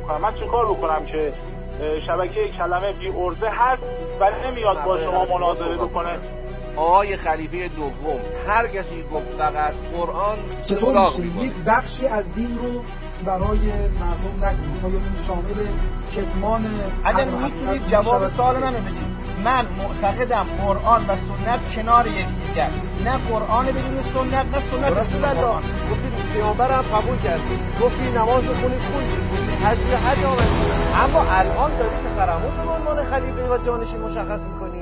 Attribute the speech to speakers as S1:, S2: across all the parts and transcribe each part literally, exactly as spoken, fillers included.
S1: بکنم؟ من چیکار بکنم که شبکه کلمه بی ارزه هست و نمیاد با شما مناظره بکنه؟
S2: آقای خلیفه دوم هر کسی گفت فقط قرآن
S3: چطور میشه یک بخشی از دین رو برای مردم نگید؟ آیا این شامل کتمان؟
S4: اگر میتونید جواب سوال منو بدید. من معتقدم قرآن و سنت کنار یکدیگر، نه قرآن بدون سنت نه سنت
S2: رسول الله. گفتید پیامبر هم قبول کردید، گفتی نماز رو خونید خوندید، گفتی حج رو حج آمدید، اما الان دارید پسرعموت رو به عنوان خلیفه و جانشین مشخص میکنی.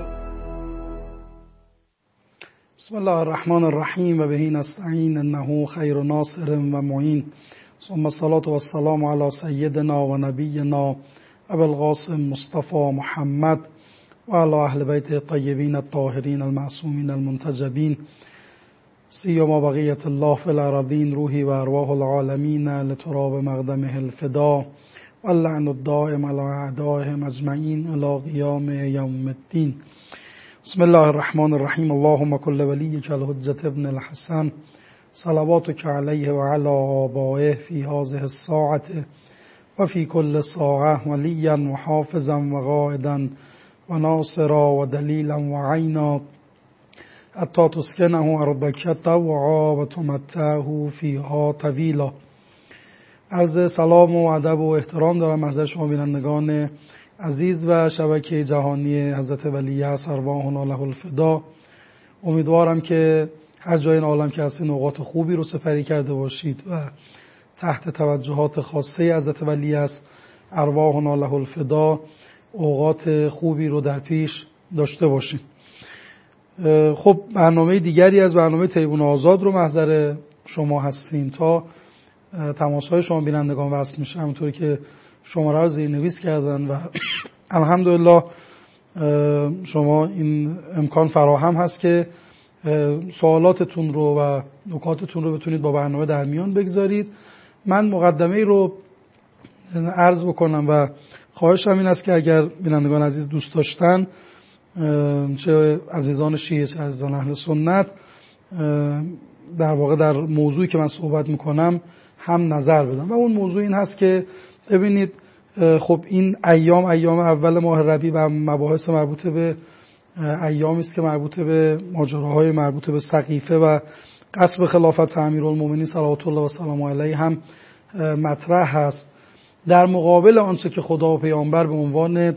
S5: بسم الله الرحمن الرحیم و بهی نستعین انه خیر ناصر و معین ثم الصلاة والسلام علی سیدنا و نبینا ابی القاسم مصطفى محمد و علی اهل بیت الطیبین الطاهرین المعصومین المنتجبین سیما بقیة الله فی الارضین روحی و ارواح العالمین لتراب مقدمه الفدا واللعن الدائم علی اعدائهم اجمعین الی قیام یوم الدین. بسم الله الرحمن الرحیم. اللهم کل ولیک الحجة ابن الحسن صلواتک علیه و علی آبائه فی هذه الساعة و فی کل ساعة ولیا و حافظا و قائدا و ناصرا و دلیلا و عینا حتی تسکنه ارضک طوعا و تمتعه فیها طویلا. عرض سلام و ادب و احترام دارم از شما بینندگان عزیز و شبکه جهانی حضرت ولیعصر ارواحنا له الفدا. امیدوارم که هر جای این عالم که هستین اوقات خوبی رو سپری کرده باشید و تحت توجهات خاصه حضرت ولیعصر ارواحنا له الفدا اوقات خوبی رو در پیش داشته باشید. خب برنامه دیگری از برنامه تریبون آزاد رو محضر شما هستیم. تا تماس‌های شما بینندگان وصل میشه همونطوری که شماره رو زیرنویس کردن و الحمدلله شما این امکان فراهم هست که سوالاتتون رو و نکاتتون رو بتونید با برنامه در میان بگذارید. من مقدمه رو عرض بکنم و خواهشم این است که اگر بینندگان عزیز دوست داشتن، چه عزیزان شیعه چه عزیزان اهل سنت، در واقع در موضوعی که من صحبت میکنم هم نظر بدن. و اون موضوع این هست که ببینید خب این ایام ایام اول ماه ربیع و مباحث مربوط به ایامی است که مربوط به ماجراهای مربوط به سقیفه و غصب خلافت امیرالمومنین صلوات الله و سلام علیه هم مطرح هست، در مقابل آنچه که خدا و پیامبر به عنوان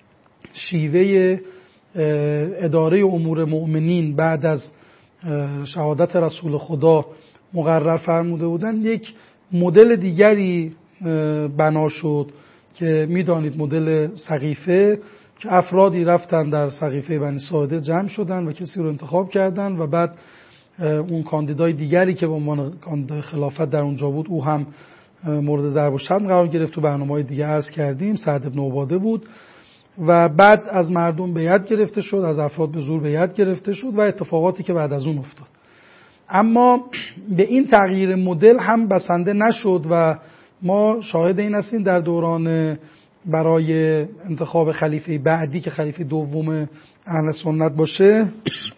S5: شیوه اداره امور مؤمنین بعد از شهادت رسول خدا مقرر فرموده بودند، یک مدل دیگری بنا شد که میدانید مدل سقیفه، که افرادی رفتن در سقیفه بنی ساعده جمع شدن و کسی رو انتخاب کردن و بعد اون کاندیدای دیگری که به عنوان کاندیدای خلافت در اونجا بود او هم مورد ضرب و شتم قرار گرفت. تو برنامه‌های دیگه عرض کردیم سعد بن عباده بود و بعد از مردم بیعت گرفته شد، از افراد به زور بیعت گرفته شد و اتفاقاتی که بعد از اون افتاد. اما به این تغییر مدل هم بسنده نشد و ما شاهد این هستیم در دوران برای انتخاب خلیفه بعدی که خلیفه دوم اهل سنت باشه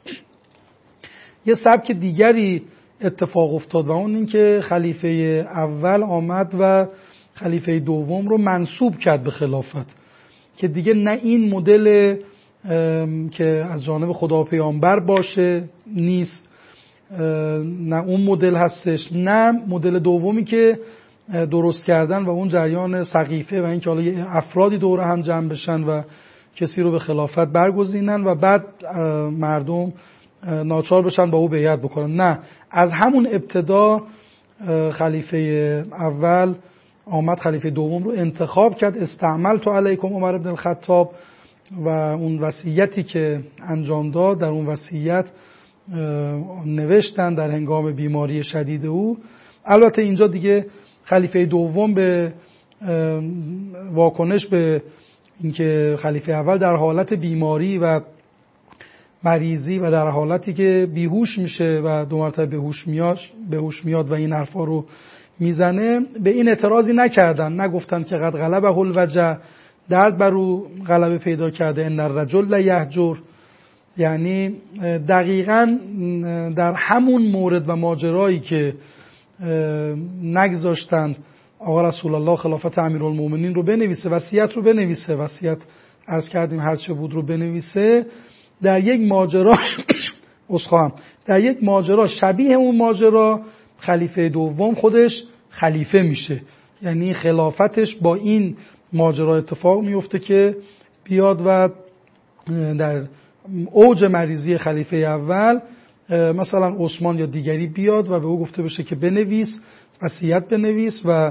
S5: یه سبک دیگری اتفاق افتاد و اون این که خلیفه اول آمد و خلیفه دوم رو منسوب کرد به خلافت، که دیگه نه این مدل که از جانب خدا و پیامبر باشه نیست، نه اون مدل هستش، نه مدل دومی که درست کردن و اون جریان سقیفه و این که حالا افرادی دور هم جمع بشن و کسی رو به خلافت برگزینن و بعد مردم ناچار بشن با او بیعت بکنن. نه، از همون ابتدا خلیفه اول آمد خلیفه دوم رو انتخاب کرد. استعملت علیکم عمر بن الخطاب و اون وصیتی که انجام داد، در اون وصیت نوشتن در هنگام بیماری شدید او. البته اینجا دیگه خلیفه دوم به واکنش به اینکه خلیفه اول در حالت بیماری و مریضی و در حالتی که بیهوش میشه و دو مرتبه بهوش میاد بهوش میاد و این حرفا رو میزنه، به این اعتراضی نکردن، نگفتن که قد غلبه الوجع، درد بر او غلبه پیدا کرده، ان الرجل لیهجر. یعنی دقیقاً در همون مورد و ماجرایی که نگذاشتند آقا رسول الله خلافت امیرالمومنین رو بنویسه، وصیت رو بنویسه، وصیت عرض کردیم هر چه بود رو بنویسه. در یک ماجرا اسخام در یک ماجرا شبیه اون ماجرا خلیفه دوم خودش خلیفه میشه، یعنی خلافتش با این ماجرا اتفاق میفته که بیاد و در اوج مریضی خلیفه اول مثلا عثمان یا دیگری بیاد و به او گفته بشه که بنویس، وصیت بنویس و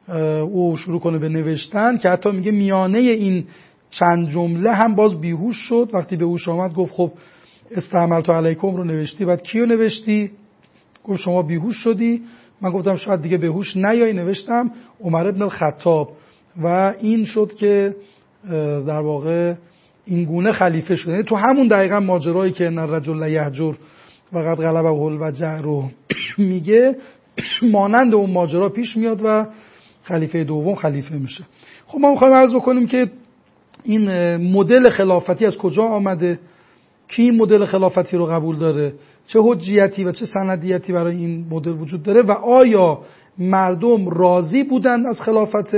S5: او شروع کنه به نوشتن، که حتی میگه میانه این چند جمله هم باز بیهوش شد. وقتی به هوش آمد گفت خب استعملت علیکم رو نوشتی، بعد کیو نوشتی؟ گفت شما بیهوش شدی. من گفتم شاید دیگه به هوش نیای، نوشتم عمر ابن الخطاب و این شد که در واقع این گونه خلیفه شد. یعنی تو همون دقیقاً ماجرایی که ان الرجل یهجر و قد غلبه الوجع رو میگه، مانند اون ماجرا پیش میاد و خلیفه دوم خلیفه میشه. خب ما میخوایم عرض بکنیم که این مدل خلافتی از کجا آمده، کی این مدل خلافتی رو قبول داره، چه حجیتی و چه سندیتی برای این مدل وجود داره و آیا مردم راضی بودند از خلافت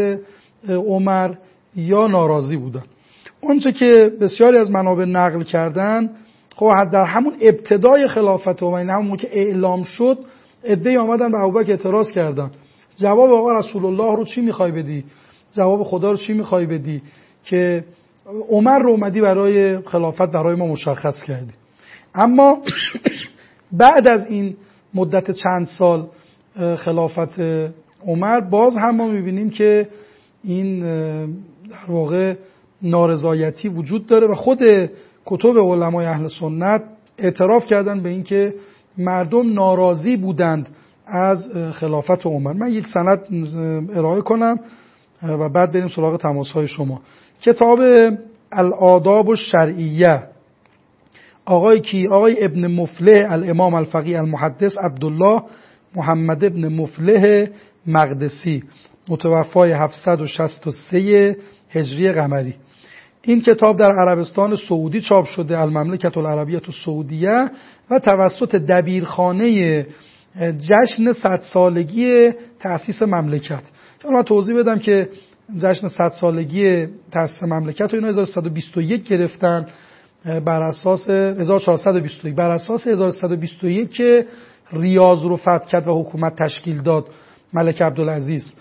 S5: عمر یا ناراضی بودند. اونچه که بسیاری از منابع نقل کردن، خب در همون ابتدای خلافت عمر، این همون که اعلام شد، عده‌ای آمدن به ابوبکر اعتراض کردن، جواب آقا رسول الله رو چی میخوای بدی؟ جواب خدا رو چی میخوای بدی که عمر رو اومدی برای خلافت برای ما مشخص کردی؟ اما بعد از این مدت چند سال خلافت عمر باز هم ما میبینیم که این در واقع نارضایتی وجود داره و خود کتب علمای اهل سنت اعتراف کردن به این که مردم ناراضی بودند از خلافت عمر. من یک سند ارائه کنم و بعد بریم سراغ تماس‌های شما. کتاب الآداب الشرعیه، آقای کی؟ آقای ابن مفلح الامام الفقیه المحدث عبدالله محمد ابن مفلح مقدسی، متوفای هفتصد و شصت و سه هجری قمری. این کتاب در عربستان سعودی چاپ شده، المملکة العربیة السعودیه، و توسط دبیرخانه جشن صد سالگی تأسیس مملکت. من توضیح بدم که جشن صد سالگی تأسیس مملکت رو اینا هزار و سیصد و بیست و یک گرفتن بر اساس هزار و چهارصد و بیست و یک بر اساس هزار و سیصد و بیست و یک که ریاض رو فتح کرد و حکومت تشکیل داد ملک عبدالعزیز.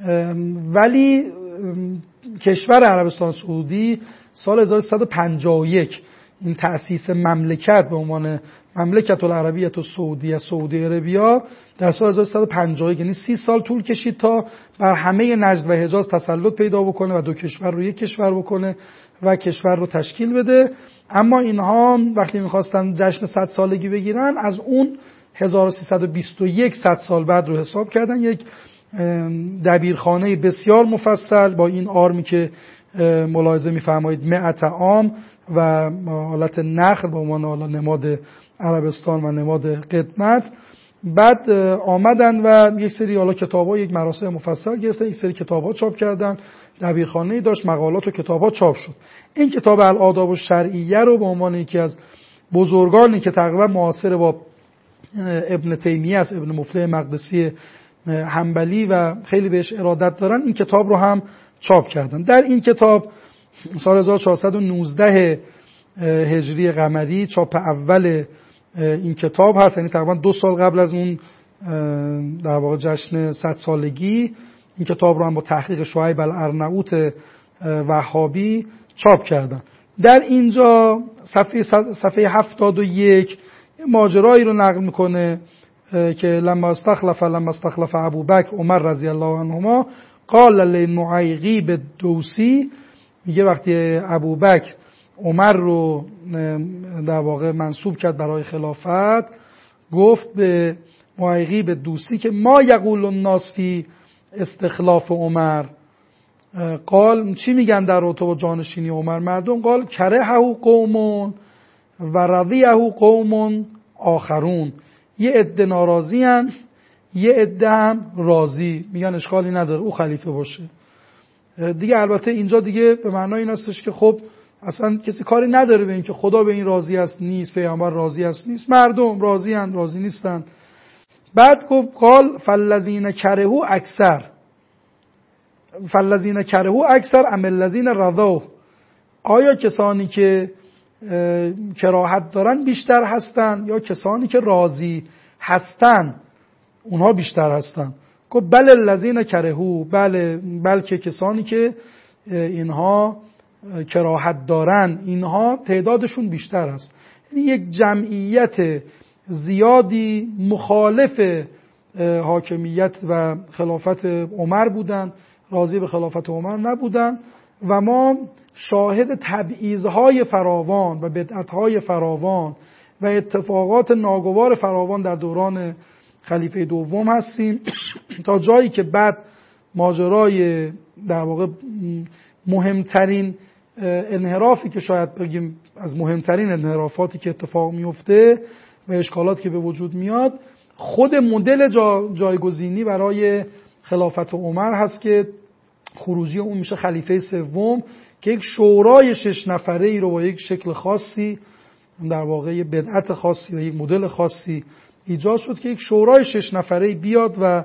S5: ولی کشور عربستان سعودی سال هزار و سیصد و پنجاه و یک این تأسیس مملکت به عنوان مملکت العربیة السعودیه سعودی عربیا در سال هزار و سیصد و پنجاه و یک، یعنی سی سال طول کشید تا بر همه نجد و حجاز تسلط پیدا بکنه و دو کشور رو یک کشور بکنه و کشور رو تشکیل بده. اما اینها وقتی می‌خواستن جشن صد سالگی بگیرن، از اون هزار و سیصد و بیست و یک صد سال بعد رو حساب کردن. یک دبیرخانه بسیار مفصل با این آرمی که ملاحظه می‌فرمایید مئت عام و حالت نخل به عنوان حالا نماد عربستان و نماد قدمت. بعد آمدن و یک سری حالا کتاب‌ها، یک مراسم مفصل گرفتن، یک سری کتاب‌ها چاپ کردن، دبیرخانه‌ای داشت، مقالات و کتاب‌ها چاپ شد. این کتاب الآداب الشرعیه رو به عنوان یکی از بزرگانی که تقریبا معاصر با ابن تیمیه است، ابن مفلح مقدسی حنبلی و خیلی بهش ارادت دارن، این کتاب رو هم چاپ کردن. در این کتاب سال هزار و چهارصد و نوزده هجری قمری چاپ اول این کتاب هست، یعنی تقریبا دو سال قبل از اون در واقع جشن صد سالگی. این کتاب رو هم با تحقیق شعیب الارناؤوط وهابی چاپ کردن. در اینجا صفحه صفحه هفتاد و یک ماجرایی رو نقل میکنه که لما استخلف لما استخلف ابوبکر عمر رضی الله عنهما قال للمعیقی بالدوسی، میگه وقتی ابوبکر عمر رو در واقع منصوب کرد برای خلافت، گفت به معیقی بالدوسی که ما یقول الناس فی استخلاف عمر، قال چی میگن در رابطه با جانشینی عمر مردم؟ قال کرهه قوم و رضیه قوم آخرون، یه عده ناراضی ان، یه عده هم راضی، میگن اشکالی نداره او خلیفه باشه دیگه. البته اینجا دیگه به معنای این هستش که خب اصلا کسی کاری نداره به این که خدا به این راضی است نیست، پیامبر راضی است نیست، مردم راضی ان راضی نیستن. بعد گفت قال فالذین کرهوا اکثر، فالذین کرهو اکثر ام الذین رضوا، آیا کسانی که کراهت دارن بیشتر هستن یا کسانی که راضی هستن اونها بیشتر هستن؟ گفت بل الذین کرهو، بله بلکه کسانی که اینها کراهت دارن اینها تعدادشون بیشتر است. یعنی یک جمعیت زیادی مخالف حاکمیت و خلافت عمر بودن، راضی به خلافت عمر نبودن و ما شاهد تبعیض‌های فراوان و بدعت‌های فراوان و اتفاقات ناگوار فراوان در دوران خلیفه دوم هستیم تا جایی که بعد ماجرای در واقع مهمترین انحرافی که شاید بگیم از مهمترین انحرافاتی که اتفاق میفته و اشکالاتی که به وجود میاد خود مدل جا جایگزینی برای خلافت عمر هست که خروجی اون میشه خلیفه سوم که یک شورای شش نفره ای رو با یک شکل خاصی در واقع بدعت خاصی و یک مدل خاصی ایجاد شد که یک شورای شش نفره بیاد و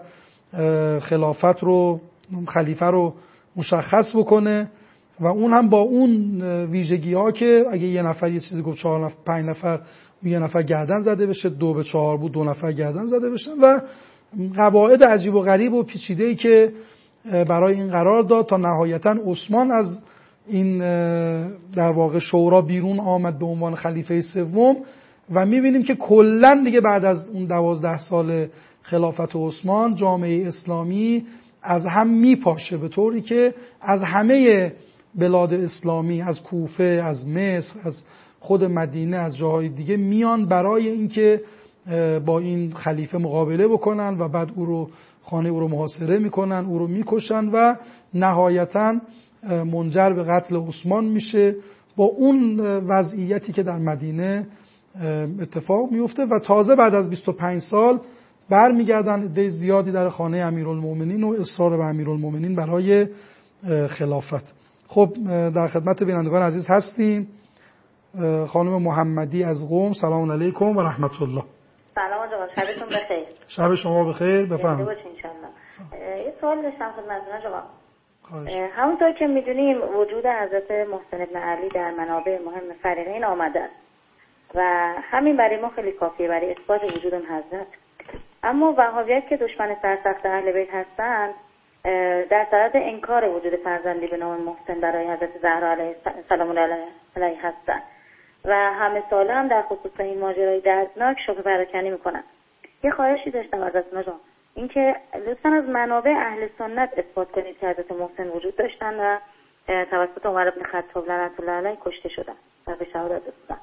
S5: خلافت رو خلیفه رو مشخص بکنه و اون هم با اون ویژگی ها که اگه یه نفر یه چیزی گفت چهار نفر پنج نفر یه نفر گردن زده بشه، دو به چهار بود دو نفر گردن زده بشن و قواعد عجیب و غریب و پیچیده‌ای که برای این قرار داد تا نهایتا عثمان از این در واقع شورا بیرون آمد به عنوان خلیفه سوم و می‌بینیم که کلاً دیگه بعد از اون دوازده سال خلافت عثمان جامعه اسلامی از هم میپاشه به طوری که از همه بلاد اسلامی، از کوفه، از مصر، از خود مدینه، از جاهای دیگه میان برای اینکه با این خلیفه مقابله بکنن و بعد او رو خانه او رو محاصره میکنن، او رو میکشن و نهایتاً منجر به قتل عثمان میشه با اون وضعیتی که در مدینه اتفاق میفته و تازه بعد از بیست و پنج سال برمیگردن عده زیادی در خانه امیرالمومنین و اصرار به امیرالمومنین برای خلافت. خب در خدمت بینندگان عزیز هستیم. خانم محمدی از قم، سلام علیکم و رحمت الله.
S6: سلام آقا، شبتون بخیر.
S5: شب شما بخیر، بفرمایید.
S6: یه سوال داشتم خدمتتون آقا. همونطور که میدونیم وجود حضرت محسن ابن علی در منابع مهم فریقین آمده است و همین برای ما خیلی کافیه برای اثبات وجود اون حضرت. اما وهابیت که دشمن سرسخت اهل بیت هستند در صدد انکار وجود فرزندی به نام محسن برای حضرت زهرا علیه السلام علیه هستند و همه ساله هم در خصوص این ماجرای دردناک شبه پراکنی میکنن. یه خواهشی داشتم ازتون آقا، اینکه لطفاً از منابع اهل سنت اثبات کنید که حضرت محسن وجود داشتن و توسط عمر بن خطاب لعنت الله علیه کشته شدن و به شهادت رسیدن.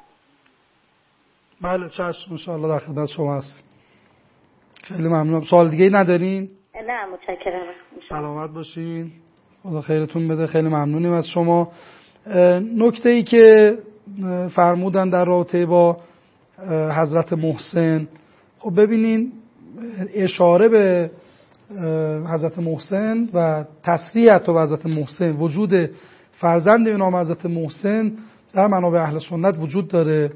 S5: بله چشم، ان شاء الله در خدمت شما هستیم. خیلی ممنونم. سوال دیگه نادرین؟
S6: نه متشکرم.
S5: سلامت باشین. خدا خیرتون بده. خیلی ممنونیم از شما. نکته ای که فرمودن در رابطه با حضرت محسن، خب ببینین اشاره به حضرت محسن و تصریح تو حضرت محسن، وجود فرزند به نام حضرت محسن در منابع اهل سنت وجود داره،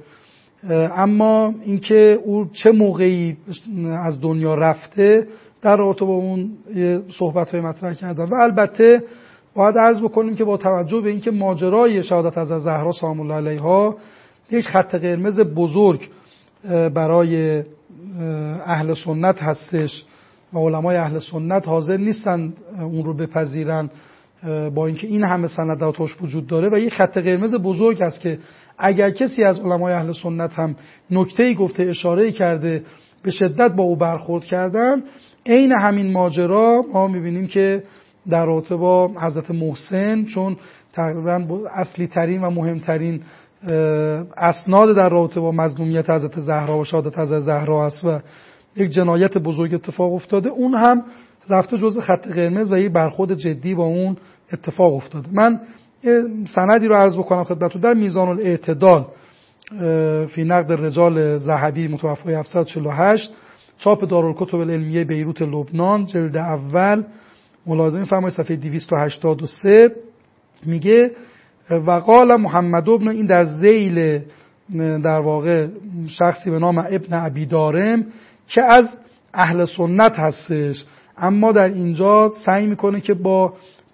S5: اما اینکه او چه موقعی از دنیا رفته در رابطه با اون صحبت‌های مطرح کردن و البته باید عرض بکنیم که با توجه به اینکه ماجرای شهادت حضرت زهرا سلام الله علیها یک خط قرمز بزرگ برای اهل سنت هستش و علمای اهل سنت حاضر نیستن اون رو بپذیرن با اینکه این همه سند در توش وجود داره و یک خط قرمز بزرگ است که اگر کسی از علمای اهل سنت هم نکته‌ای گفته، اشاره‌ای کرده، به شدت با او برخورد کردن، عین همین ماجرا ما می‌بینیم که در رابطه با حضرت محسن، چون تقریباً اصلی ترین و مهمترین اسناد در رابطه با مظلومیت حضرت زهرا و شهادت حضرت زهرا است و یک جنایت بزرگ اتفاق افتاده، اون هم رفته جزء خط قرمز و یک برخورد جدی با اون اتفاق افتاده. من سندی رو عرض بکنم خدمتتون. در میزان الاعتدال فی نقد الرجال ذهبی متوفی هفتصد و چهل و هشت، چاپ دارالکتب العلمیه بیروت لبنان، جلد اول، ملاحظه فرمایید صفحه دویست و هشتاد و سه، میگه وقال محمد ابن، این در ذیل در واقع شخصی به نام ابن ابی دارم که از اهل سنت هستش، اما در اینجا سعی میکنه که با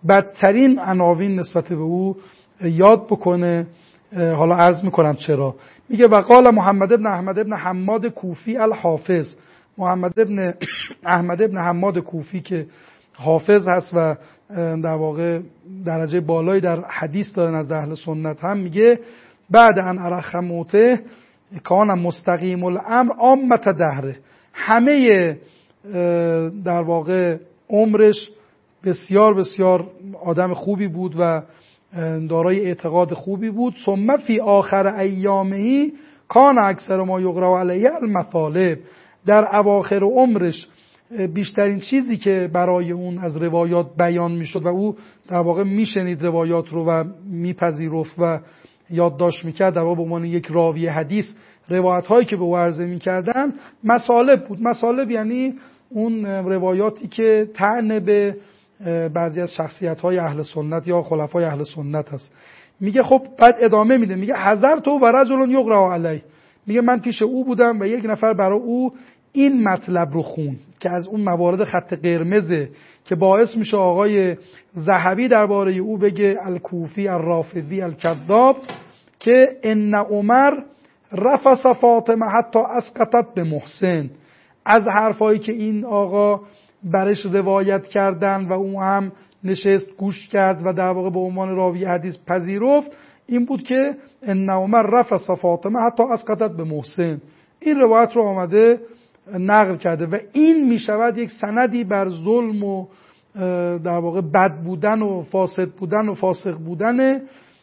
S5: بدترین عناوین نسبت به او یاد بکنه. حالا عرض میکنم چرا. میگه وقال محمد ابن احمد ابن حماد کوفی الحافظ، محمد ابن احمد ابن حماد کوفی که حافظ هست و در واقع درجه بالایی در حدیث داره نزد اهل سنت هم، میگه بعد ان ارخ موته کان مستقیم الامر عامه دهره، همه در واقع عمرش بسیار بسیار آدم خوبی بود و دارای اعتقاد خوبی بود. ثم فی آخر ایامه کان اکثر ما یقرأ علیه المطالب، در اواخر عمرش بیشترین چیزی که برای اون از روایات بیان میشد و او در واقع میشنید روایات رو و میپذیرفت و یادداشت میکرد، در واقع به عنوان یک راوی حدیث روایت هایی که به او عرضه میکردن مصالب بود. مصالب یعنی اون روایاتی که طعن به بعضی از شخصیت های اهل سنت یا خلفای اهل سنت هست. میگه خب بعد ادامه میده، میگه حضرت و رجل یقرأ علیه، میگه من پیش او بودم و یک نفر برای او این مطلب رو خون که از اون موارد خط قرمزه که باعث میشه آقای ذهبی درباره او بگه الکوفی الرافضی الکذاب، که ان عمر رفس فاطمه حتی اسقطت به محسن، از حرفایی که این آقا برش روایت کردن و اون هم نشست گوش کرد و در واقع به عنوان راوی حدیث پذیرفت، این بود که ان عمر رفس فاطمه حتی اسقطت به محسن. این روایت رو آمده نقل کرده و این می شود یک سندی بر ظلم و در واقع بد بودن و فاسد بودن و فاسق بودن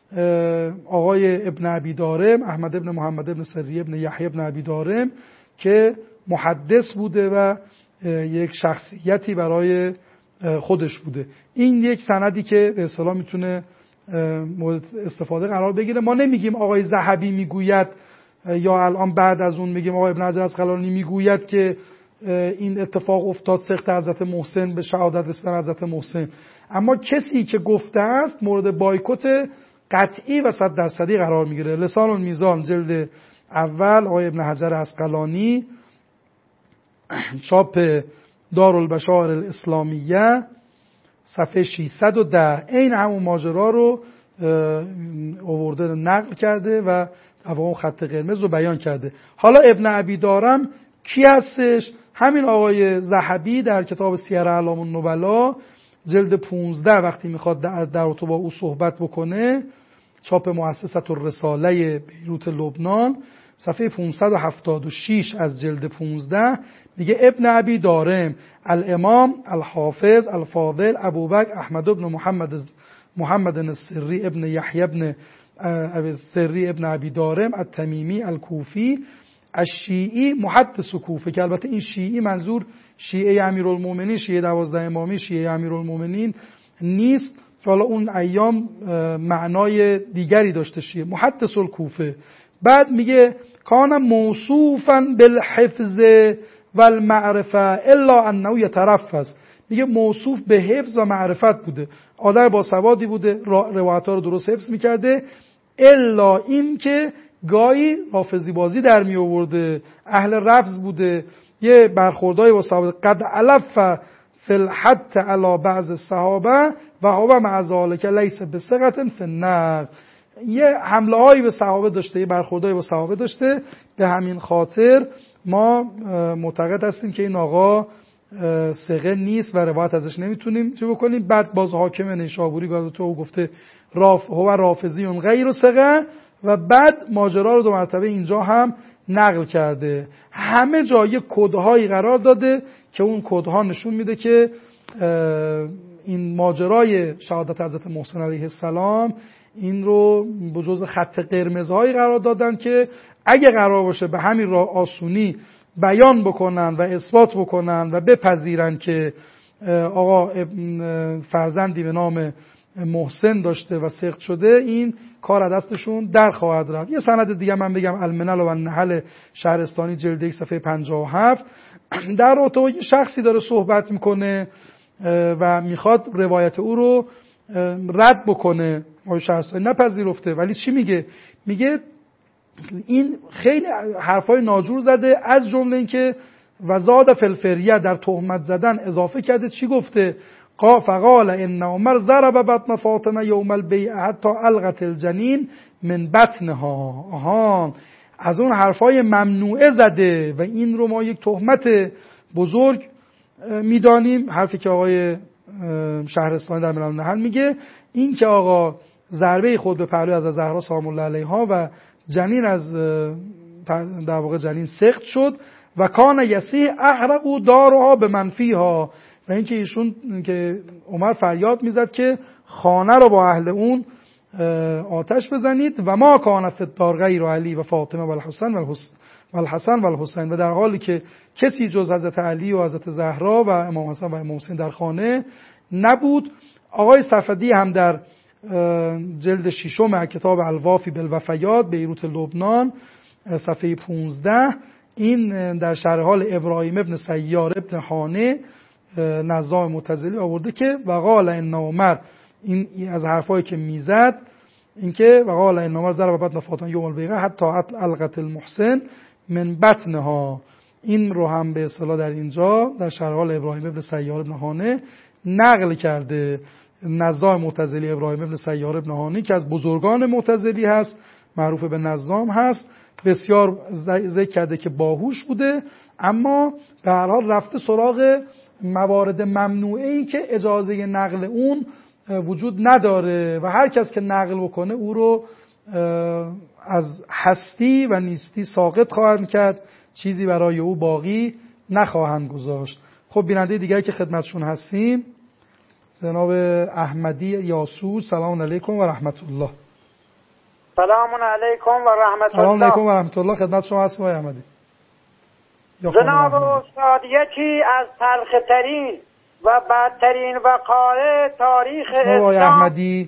S5: آقای ابن ابی دارم، احمد ابن محمد ابن سری ابن یحیی ابن ابی دارم، که محدث بوده و یک شخصیتی برای خودش بوده. این یک سندی که به اصطلاح میتونه مورد استفاده قرار بگیره. ما نمیگیم آقای ذهبی میگوید یا الان بعد از اون میگیم آقای ابن حجر اسقلانی میگوید که این اتفاق افتاد سخت حضرت محسن به شهادت رسیدن حضرت محسن، اما کسی که گفته است مورد بایکوت قطعی و صد درصدی قرار میگیره. لسان المیزان جلد اول آقای ابن حجر اسقلانی، چاپ دارالبشائر الاسلامیه، صفحه ششصد و ده، این همون ماجرا رو آورده نقل کرده و اون خط قرمز رو بیان کرده. حالا ابن ابی دارم کی هستش؟ همین آقای ذهبی در کتاب سیر اعلام النبلا جلد پانزده وقتی میخواد در, در رابطه با او صحبت بکنه، چاپ مؤسسه الرساله بیروت لبنان، صفحه پانصد و هفتاد و شش از جلد پانزده، میگه ابن ابی دارم الامام الحافظ الفاضل ابوبکر احمد ابن محمد محمد السری ابن یحیی ابن سری ابن ابی دارم التمیمی الکوفی الشیعی محدث کوفه، که البته این شیعی منظور شیعه امیرالمومنین، شیعه دوازده امامی، شیعه امیرالمومنین نیست، که حالا اون ایام معنای دیگری داشته. شیعه محدث الکوفه. بعد میگه کان موصوفا بالحفظ والمعرفه الا انه یترفض، میگه موصوف به حفظ و معرفت بوده، آدم با سوادی بوده، روایت‌ها رو درست حفظ میکرده، الا این که گاهی حافظی بازی در می آورده، اهل رفض بوده، یه برخوردای با صحابه قد علف فی الحد علی بعض الصحابه و هو مع ذلک لیس بثقة فی النقل، یه حمله هایی به صحابه داشته، یه برخوردای با صحابه داشته. به همین خاطر ما معتقد هستیم که این آقا ثقه نیست و روایت ازش نمیتونیم چه بکنیم. بعد باز حاکم نیشابوری گفته او گفته راف هو رافضی غیر ثقه، و بعد ماجرا رو دو مرتبه اینجا هم نقل کرده. همه جا یه کدهایی قرار داده که اون کدها نشون میده که این ماجرای شهادت حضرت محسن علیه السلام این رو به جزء خط قرمزهایی قرار دادن که اگه قرار باشه به همین راه آسونی بیان بکنن و اثبات بکنن و بپذیرن که آقا فرزندی به نام محسن داشته و سقط شده، این کار از دستشون در خواهد رفت. یه سند دیگه من بگم، الملل و النحل شهرستانی جلد یک صفحه پنجاه و هفت، در رابطه با یه شخصی داره صحبت میکنه و میخواد روایت او رو رد بکنه، آقای شهرستانی نپذیرفته، ولی چی میگه؟ میگه این خیلی حرفای ناجور زده، از جمله این که وزاد فلفریه در تهمت زدن اضافه کرده. چی گفته؟ فقال ان عمر ضرب بطن فاطمه یوم البیعه حتی القت الجنین من بطنها. آها، از اون حرفای ممنوعه زده و این رو ما یک تهمت بزرگ میدانیم. حرفی که آقای شهرستانی در ملل النحل میگه، این که آقا ضربه خود به پهلوی از زهرا سلام الله علیها و جنین از در واقع جنین سقط شد و کان یسیح احرقوا دارها به منفیها، و اینکه ایشون که عمر فریاد میزد که خانه رو با اهل اون آتش بزنید و ما کان فی الدار غیر علی و فاطمه و الحسن و الحسن و الحسین، و در حالی که کسی جز حضرت علی و حضرت زهرا و امام حسن و امام حسین در خانه نبود. آقای صفدی هم در جلد ششم کتاب الوافی بالوفیات بیروت لبنان صفحه پانزده این در شرح حال ابراهیم ابن سیار ابن حانه نظام معتزلی آورده که وقال ان عمر، این از حرفایی که میزد، اینکه وقال ان عمر ضرب بطن فاطمه یوم البیعه حتی القت المحسن من بطنها. این رو هم به اصطلاح در اینجا در شرح حال ابراهیم ابن سیار ابن حانه نقل کرده. نظام معتزلی ابراهیم ابن سیار ابن حانی که از بزرگان معتزلی هست، معروف به نظام هست، بسیار ذکر کرده که باهوش بوده، اما به هر حال رفته سراغ موارد ممنوعه‌ای که اجازه نقل اون وجود نداره و هر کس که نقل بکنه او رو از هستی و نیستی ساقط خواهند کرد، چیزی برای او باقی نخواهند گذاشت. خب بیننده دیگری که خدمتشون هستیم جناب احمدی یاسود، سلام علیکم و رحمت الله.
S7: سلام علیکم و رحمت الله.
S5: سلام علیکم و رحمت الله، خدمت شما هستم آقای احمدی.
S7: جناب استاد، یکی از تلخ‌ترین و بدترین وقایع تاریخ اسلام.
S5: آقای احمدی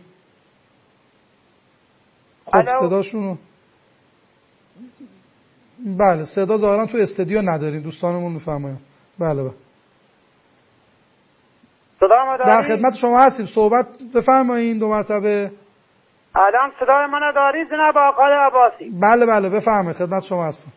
S5: خب صداشونو بله صدا ظاهرا تو استودیو ندارین، دوستانمون میفرمایند. بله بله در خدمت شما هستیم، صحبت بفرمایید دو مرتبه.
S7: الان صدای منو داری جناب آقای عباسی؟
S5: بله بله بفرمایید، خدمت شما هستم.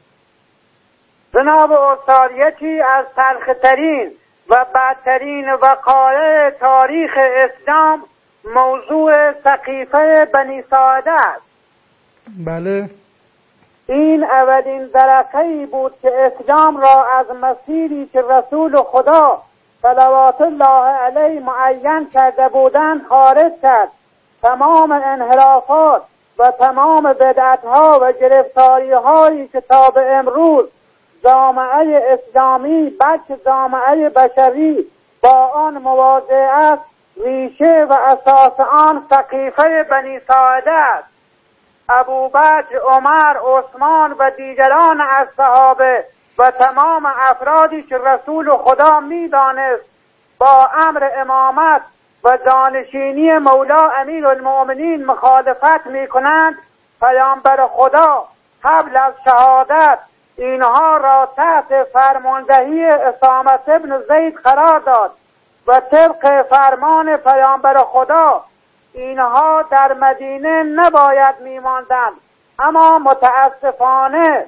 S7: جناب استاد، یکی از تلخ‌ترین و بدترین وقایع تاریخ اسلام موضوع سقیفه بنی ساعده است.
S5: بله.
S7: این اولین درقه‌ای بود که اسلام را از مسیری که رسول خدا صلوات الله علیه معین کرده بودند خارج کرد. تمام انحرافات و تمام بدعت‌ها و گرفتاری‌هایی که تا به امروز جامعه اسلامی بلکه جامعه بشری با آن مواجه است، ریشه و اساس آن سقیفه بنی ساعده است. ابوبکر، عمر، عثمان و دیگران از صحابه و تمام افرادی که رسول خدا می‌دانست با امر امامت و جانشینی مولا امیرالمؤمنین مخالفت می‌کنند، پیامبر خدا قبل از شهادت اینها را تحت فرماندهی اسامه بن زید قرار داد و طبق فرمان پیامبر خدا اینها در مدینه نباید می‌ماندند، اما متاسفانه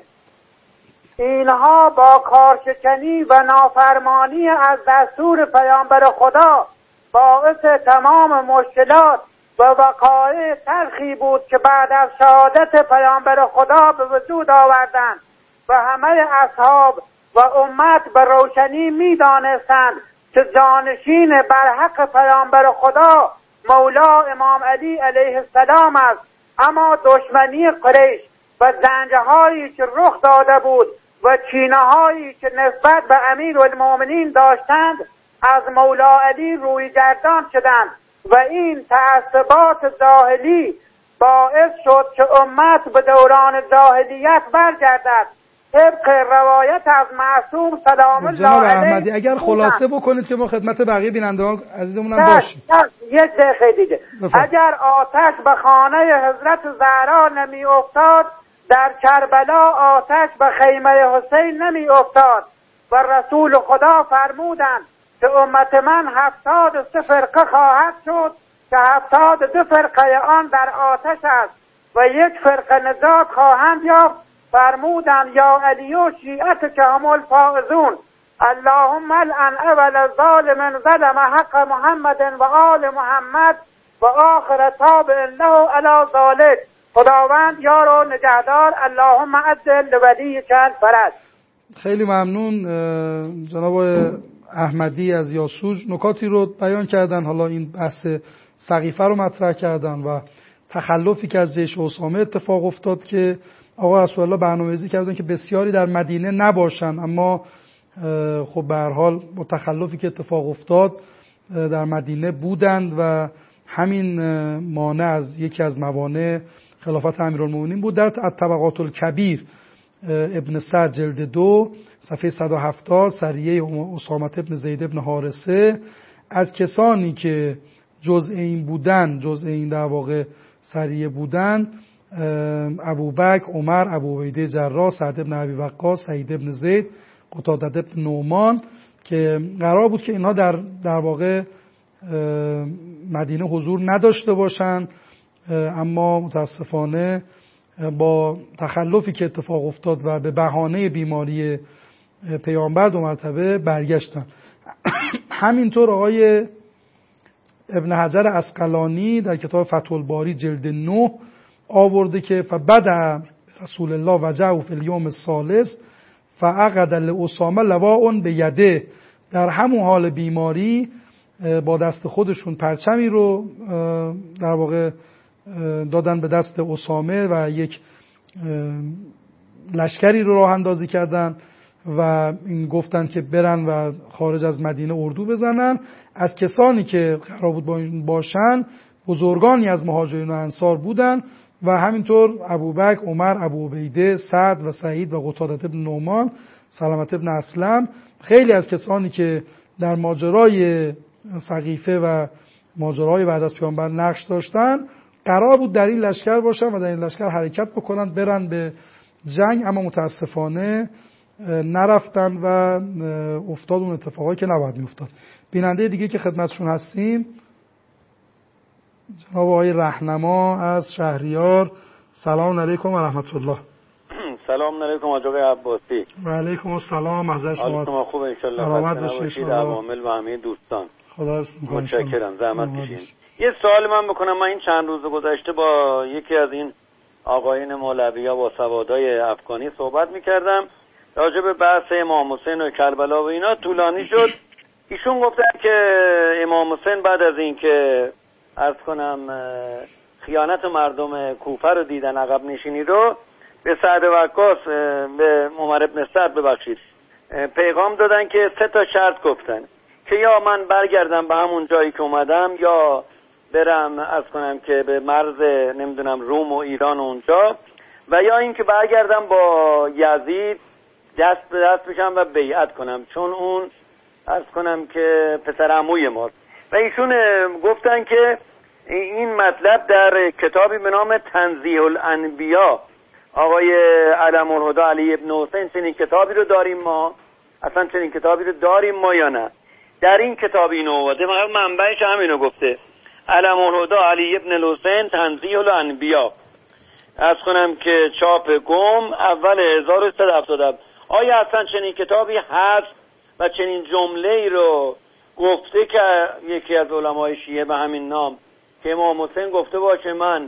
S7: اینها با کارشکنی و نافرمانی از دستور پیامبر خدا باعث تمام مشکلات و وقایع تلخی بود که بعد از شهادت پیامبر خدا به وجود آوردند و همه اصحاب و امت به روشنی می‌دانستند که جانشین برحق پیامبر خدا مولا امام علی علیه السلام است، اما دشمنی قریش و زنجهایی که رخ داده بود و چینه‌هایی که نسبت به امیرالمؤمنین داشتند از مولا علی روی گردان شدند و این تعصبات جاهلی باعث شد که امت به دوران جاهلیت برگردد. طبق روایت از معصوم سلام الله
S5: جناب
S7: علیه.
S5: احمدی اگر خلاصه بکنید که ما خدمت بقیه بینندگان عزیزمون هم باشیم.
S7: یک دقیقه دیگه. اگر آتش به خانه حضرت زهرا نمی افتاد، در کربلا آتش به خیمه حسین نمی افتاد و رسول خدا فرمودند که امت من هفتاد سه فرقه خواهد شد که هفتاد دو فرقه آن در آتش است و یک فرقه نجات خواهند یافت. فرمودند یا علی و شیعت که هم الفائزون، اللهم الان اول ظالم ظلم حق محمد و آل محمد و آخر تابع له علی ذلک. خداوند یار و نگهدار. اللهم عجل لولی کل فرج.
S5: خیلی ممنون جناب احمدی از یاسوج، نکاتی رو بیان کردن. حالا این بحث سقیفه رو مطرح کردن و تخلفی که از جیش اسامه اتفاق افتاد که آقا رسول الله برنامه‌ریزی کردن که بسیاری در مدینه نباشن، اما خب به هر حال با تخلفی که اتفاق افتاد در مدینه بودند و همین مانع از یکی از موانع خلافت امیرالمومنین بود. در طبقات الکبیر ابن سعد جلد دو صفحه صد و هفتاد سریه اسامه ابن زید ابن حارثه از کسانی که جزء این بودن جزء این در واقع سریه بودن ابوبکر، عمر، ابو عبیده جراح، سعد ابن ابی وقاص، سعید ابن زید، قتاده ابن نعمان که قرار بود که اینها در در واقع مدینه حضور نداشته باشند، اما متاسفانه با تخلفی که اتفاق افتاد و به بهانه بیماری پیامبر دو مرتبه برگشتن. همینطور آقای ابن حجر عسقلانی در کتاب فتح الباری جلد نه آورده که فبدأ رسول الله وجهه فی الیوم الثالث فعقد لاسامه لواء بیده. در همون حال بیماری با دست خودشون پرچمی رو در واقع دادن به دست اسامه و یک لشکری رو راه اندازی کردن و این گفتن که برن و خارج از مدینه اردو بزنن. از کسانی که قرار بود باشن بزرگانی از مهاجرین و انصار بودن و همینطور ابوبکر، عمر، ابو عبیده، سعد و سعید و قتاده ابن نعمان، سلمة ابن اسلم، خیلی از کسانی که در ماجرای سقیفه و ماجرای بعد از پیامبر نقش داشتن قرار بود در این لشکر باشن و در این لشکر حرکت بکنن برن به جنگ، اما متاسفانه نرفتن و افتاد اون اتفاقایی که نباید میافتاد. بیننده دیگه که خدمتشون هستیم جناب آقای رهنما از شهریار. سلام علیکم و رحمت الله.
S8: سلام علیکم آقای عباسی.
S5: و علیکم السلام. محضر شما
S8: حالتون خوبه ان شاء الله.
S5: سلامت باشید.
S8: عوامل و همه دوستان.
S5: خدا
S8: متشکرم. زحمت کشید. یه سوال من بکنم. من این چند روز گذشته با یکی از این آقایون مولوی‌ها با سوادای افغانی صحبت می‌کردم راجع به بحث امام حسین و کربلا و اینا. طولانی شد. ایشون گفتن که امام حسین بعد از این که عرض کنم خیانت مردم کوفه رو دیدن، عقب نشینی رو، به سعد وقاص به عمر ابن سعد ببخشید پیغام دادن که سه تا شرط گفتن که یا من برگردم به همون جایی که اومدم، یا برم عرض کنم که به مرز نمیدونم روم و ایران و اونجا، و یا این که برگردم با یزید دست به دست بشم و بیعت کنم چون اون عرض کنم که پسر عموی ماست. و ایشون گفتن که این مطلب در کتابی به نام تنزیه الانبیا آقای علم الهدا علی ابن حسین چنین کتابی رو داریم ما، اصلا چنین کتابی رو داریم ما یا نه؟ در این کتاب اینو آورده، منبعش همینو گفته، علم الهدا علی ابن الحسین تنزیه الانبیا، از کنم که چاپ گم اول هزار و سیصد و هفتاد و هفت. آیا اصلا چنین کتابی هست و چنین جمله‌ای رو گفته که یکی از علمای شیعه به همین نام که امام حسین گفته باشه من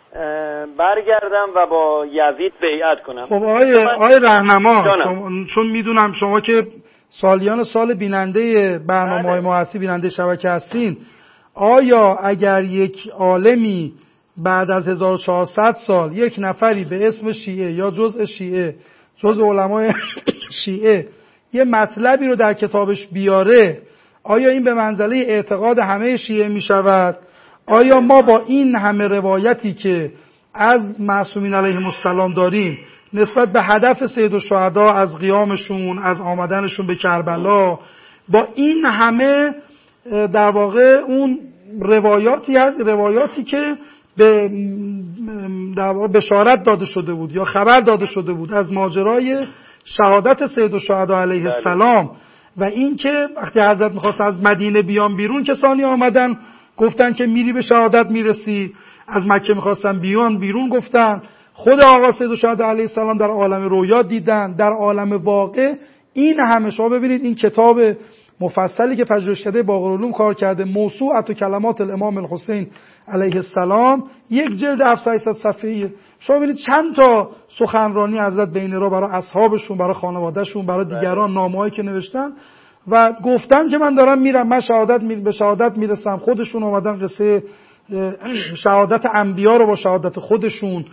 S8: برگردم و با یزید بیعت کنم؟
S5: خب آقای آقای رهنما، چون میدونم شما که سالیان سال بیننده برنامه‌های ما هستی، بیننده شبکه هستین، آیا اگر یک عالمی بعد از هزار و چهارصد سال یک نفری به اسم شیعه یا جزء شیعه جزء علمای شیعه یه مطلبی رو در کتابش بیاره، آیا این به منزله اعتقاد همه شیعه می شود؟ آیا ما با این همه روایتی که از معصومین علیهم السلام داریم نسبت به هدف سید الشهدا، از قیامشون، از آمدنشون به کربلا، با این همه در واقع اون روایاتی از روایاتی که به در واقع بشارت داده شده بود یا خبر داده شده بود از ماجرای شهادت سید الشهدا علیه السلام و این که وقتی حضرت می‌خواست از مدینه بیان بیرون کسانی آمدن گفتن که میری به شهادت میرسی، از مکه می‌خواستن بیان بیرون گفتن، خود آقا سید الشهدا علیه السلام در عالم رویا دیدن، در عالم واقع این همه شما ببینید این کتاب مفصلی که پژوهشکده باقرالعلوم کار کرده، موسوعه کلمات الامام الحسین علیه السلام، یک جلد هفتصد صفحه‌ایه. شما ببینید چند تا سخنرانی حضرت بین را برای اصحابشون، برای خانوادهشون، برای دیگران، نامه‌هایی که نوشتن و گفتن که من دارم میرم، من شهادت می... به شهادت میرسم. خودشون اومدن قصه شهادت انبیا رو با شهادت خودشون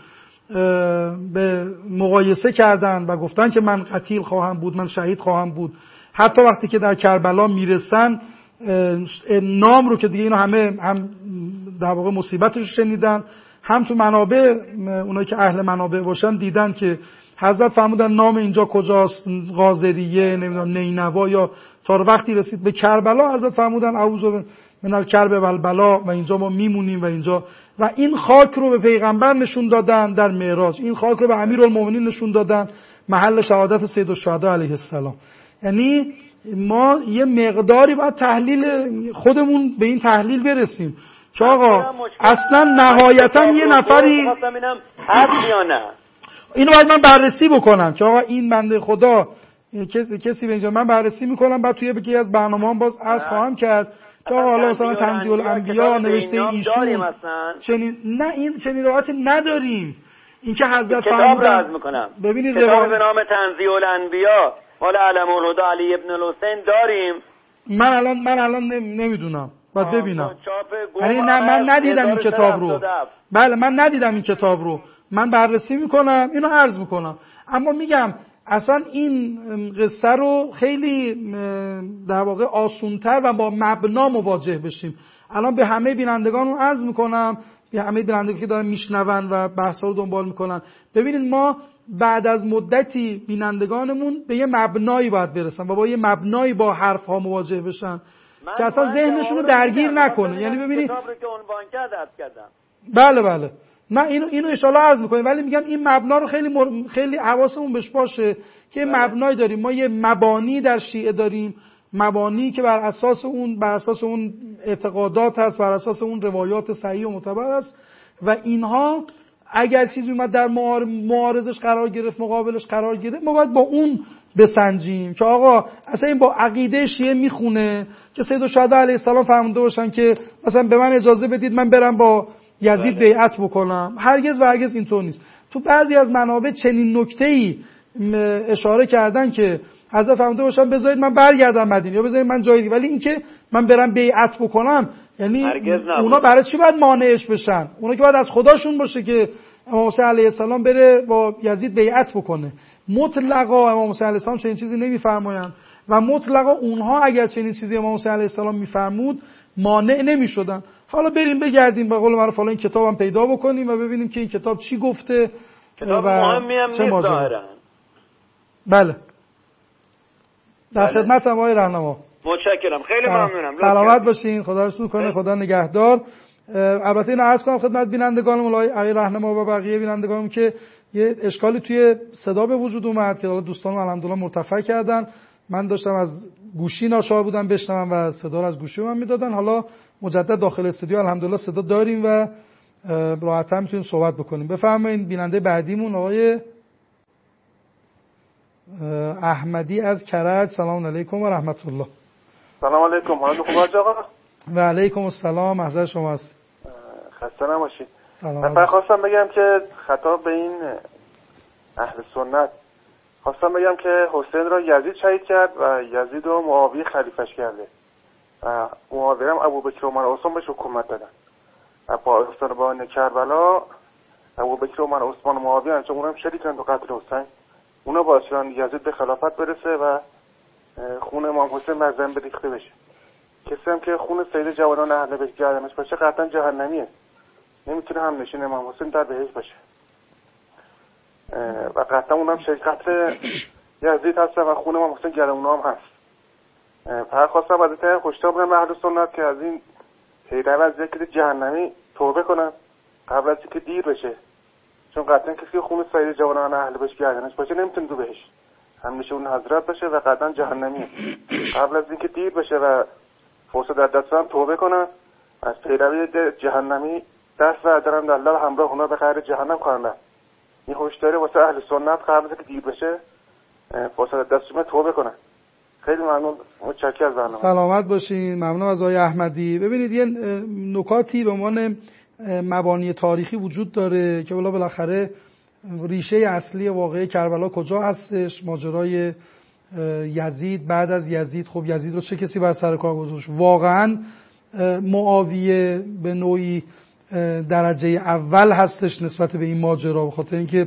S5: به مقایسه کردن و گفتن که من قتیل خواهم بود، من شهید خواهم بود. حتی وقتی که در کربلا میرسن نام رو که دیگه اینو همه هم در واقع مصیبتش رو شنیدن، هم تو منابع اونایی که اهل منابع باشن دیدن که حضرت فرمودن نام اینجا کجاست، قاذریه، نمیدونم نینوا، یا تا وقتی رسید به کربلا حضرت فرمودن اعوذ من الکرب و البلا و اینجا ما میمونیم و اینجا. و این خاک رو به پیغمبر نشون دادن در معراج، این خاک رو به امیرالمومنین نشون دادن، محل شهادت سید الشهدا علیه السلام. یعنی ما یه مقداری باید تحلیل خودمون به این تحلیل برسیم که آقا اصلا نهایتا یه نفری
S8: هست یا نه،
S5: اینو باید من بررسی بکنم که آقا این بنده خدا کسی کسی به اینجا من بررسی میکنم، بعد توی یکی از برنامه‌ام باز از خواهم کرد که آقا حالا مثلا تنزیل الانبیا نوشته ایشون چنین، نه این چنین روایتی نداریم. این که حضرت
S8: فرمودن
S5: میکنم ببینید
S8: کتاب روایت... به نام تنزیل الانبیا مال علم الهدی علی ابن الحسین داریم.
S5: من الان من الان نمیدونم، بعد ببینم. یعنی نه من ندیدم این کتاب رو. بله من ندیدم این کتاب رو. من بررسی میکنم، اینو عرض میکنم. اما میگم اصلا این قصه رو خیلی در واقع آسونتر و با مبنا مواجه بشیم. الان به همه بینندگان رو عرض میکنم، به همه بینندگان که دارن میشنون و بحثا رو دنبال میکنن، ببینید ما بعد از مدتی بینندگانمون به یه مبنایی باید برسن و با یه مبنایی با حرف ها مواجه بشن که اصلا ذهنشون رو درگیر نکنه. یعنی ببینید
S8: کتاب رو که عنوان کرد عرض کردم.
S5: بله بله نه اینو اینو ان شاء الله عرض می‌کنیم، ولی میگم این مبنا رو خیلی مر... خیلی حواسمون بهش باشه که بله. مبنایی داریم ما، یه مبانی در شیعه داریم، مبانی که بر اساس اون بر اساس اون اعتقادات هست، بر اساس اون روایات صحیح و معتبر است و اینها اگر چیزی اومد در معارضش قرار گرفت، مقابلش قرار گرفت، ما باید با اون بسنجیم که آقا اصلا این با عقیده شیعه میخونه که سید الشهدا علیه السلام فرموده باشن که مثلا به من اجازه بدید من برم با یزید بیعت بکنم. هرگز و هرگز اینطور نیست. تو بعضی از منابع چنین نکته‌ای اشاره کردن که حضرت فرموده باشن بذارید من برگردم مدینه یا بذارید من جایی، ولی اینکه من برم بیعت بکنم یعنی اونا برای چی باید مانعش بشن؟ اونا که باید از خداشون باشه که امام حسین علیه السلام بره با یزید بیعت بکنه. مطلقا امام حسین علیه السلام چنین چیزی نمیفرمایند و مطلقا اونها اگر چنین چیزی امام حسین علیه السلام میفرمود مانع نمیشدن. حالا بریم بگردیم به قول معروف حالا این کتابم پیدا بکنیم و ببینیم که این کتاب چی گفته.
S8: کتاب مهمی هم نیست ظاهرا.
S5: بله در خدمتم آقای راهنما.
S8: متشکرم، خیلی ممنونم.
S5: سلامت باشین، خدا رسول کنه، خدا نگهدار. البته اینو عرض کنم خدمت بینندگانم آقای راهنما و بقیه بینندگانم که یه اشکالی توی صدا به وجود اومد که حالا دوستان الحمدلله مرتفع کردن. من داشتم از گوشی ناچار بودم بشنوم و صدا رو از گوشی من میدادن. حالا مجدد داخل استودیو الحمدلله صدا داریم و راحت‌تر میتونیم صحبت بکنیم. بفرمایید بیننده بعدیمون آقای احمدی از کرج. سلام علیکم و رحمت الله.
S9: سلام علیکم. حالتون خوبه آقا؟
S5: و علیکم السلام. محضر شماست.
S9: خسته نباشید. من خواستم بگم که خطاب به این اهل سنت، خواستم بگم که حسین را یزید شهید کرد و یزید رو معاویه خلیفش کرده و معاویه هم ابوبکر و عمر و عثمان بهش حکومت دادن و با افتان با کربلا ابوبکر و عمر و عثمان و معاویه هم چون اونم شریکن تو قتل حسین، اونا باعث شدن یزید به خلافت برسه و خون امام حسین بر زمین ریخته بشه. کسی هم که خون سید جوانان اهل بیت گردنش باشه قطعا جهنمیه، نمیتونه هم نشین امام حسین در بهشت باشه و قطعا اونم شریک قتل یزید هستن و خون امام حسین گردن اونها هم هست. فقط خواستم از این خوشتاب کنم اهل سنت که از این پیرو از ذکر جهنمی توبه کنن قبل از اینکه دیر بشه، چون قطعا کسی که خون سید جوانان اهل بیت گردنش باشه نمیتونه تو بهشت، همیشه اون حضرت باشه و قطعا جهنمیه. قبل از اینکه دیر بشه و فرصت در دست هم توبه کنن، از پیروی جهنمی دست بردارن در الله همراه اونا به خیر جهنم کنن. این هشداری واسه اهل سنت قبل از اینکه دیر بشه فرصت دست شما توبه کنن. خیلی ممنون، متشکرم از برنامه.
S5: سلامت باشین. ممنون از آقای احمدی. ببینید یه نکاتی به عنوان مبانی تاریخی وجود داره که والا بالاخره ریشه اصلی واقعه کربلا کجا هستش. ماجرای یزید، بعد از یزید خب یزید رو چه کسی بر سر کار گذاشت؟ واقعا معاویه به نوعی درجه اول هستش نسبت به این ماجرا، به خاطر اینکه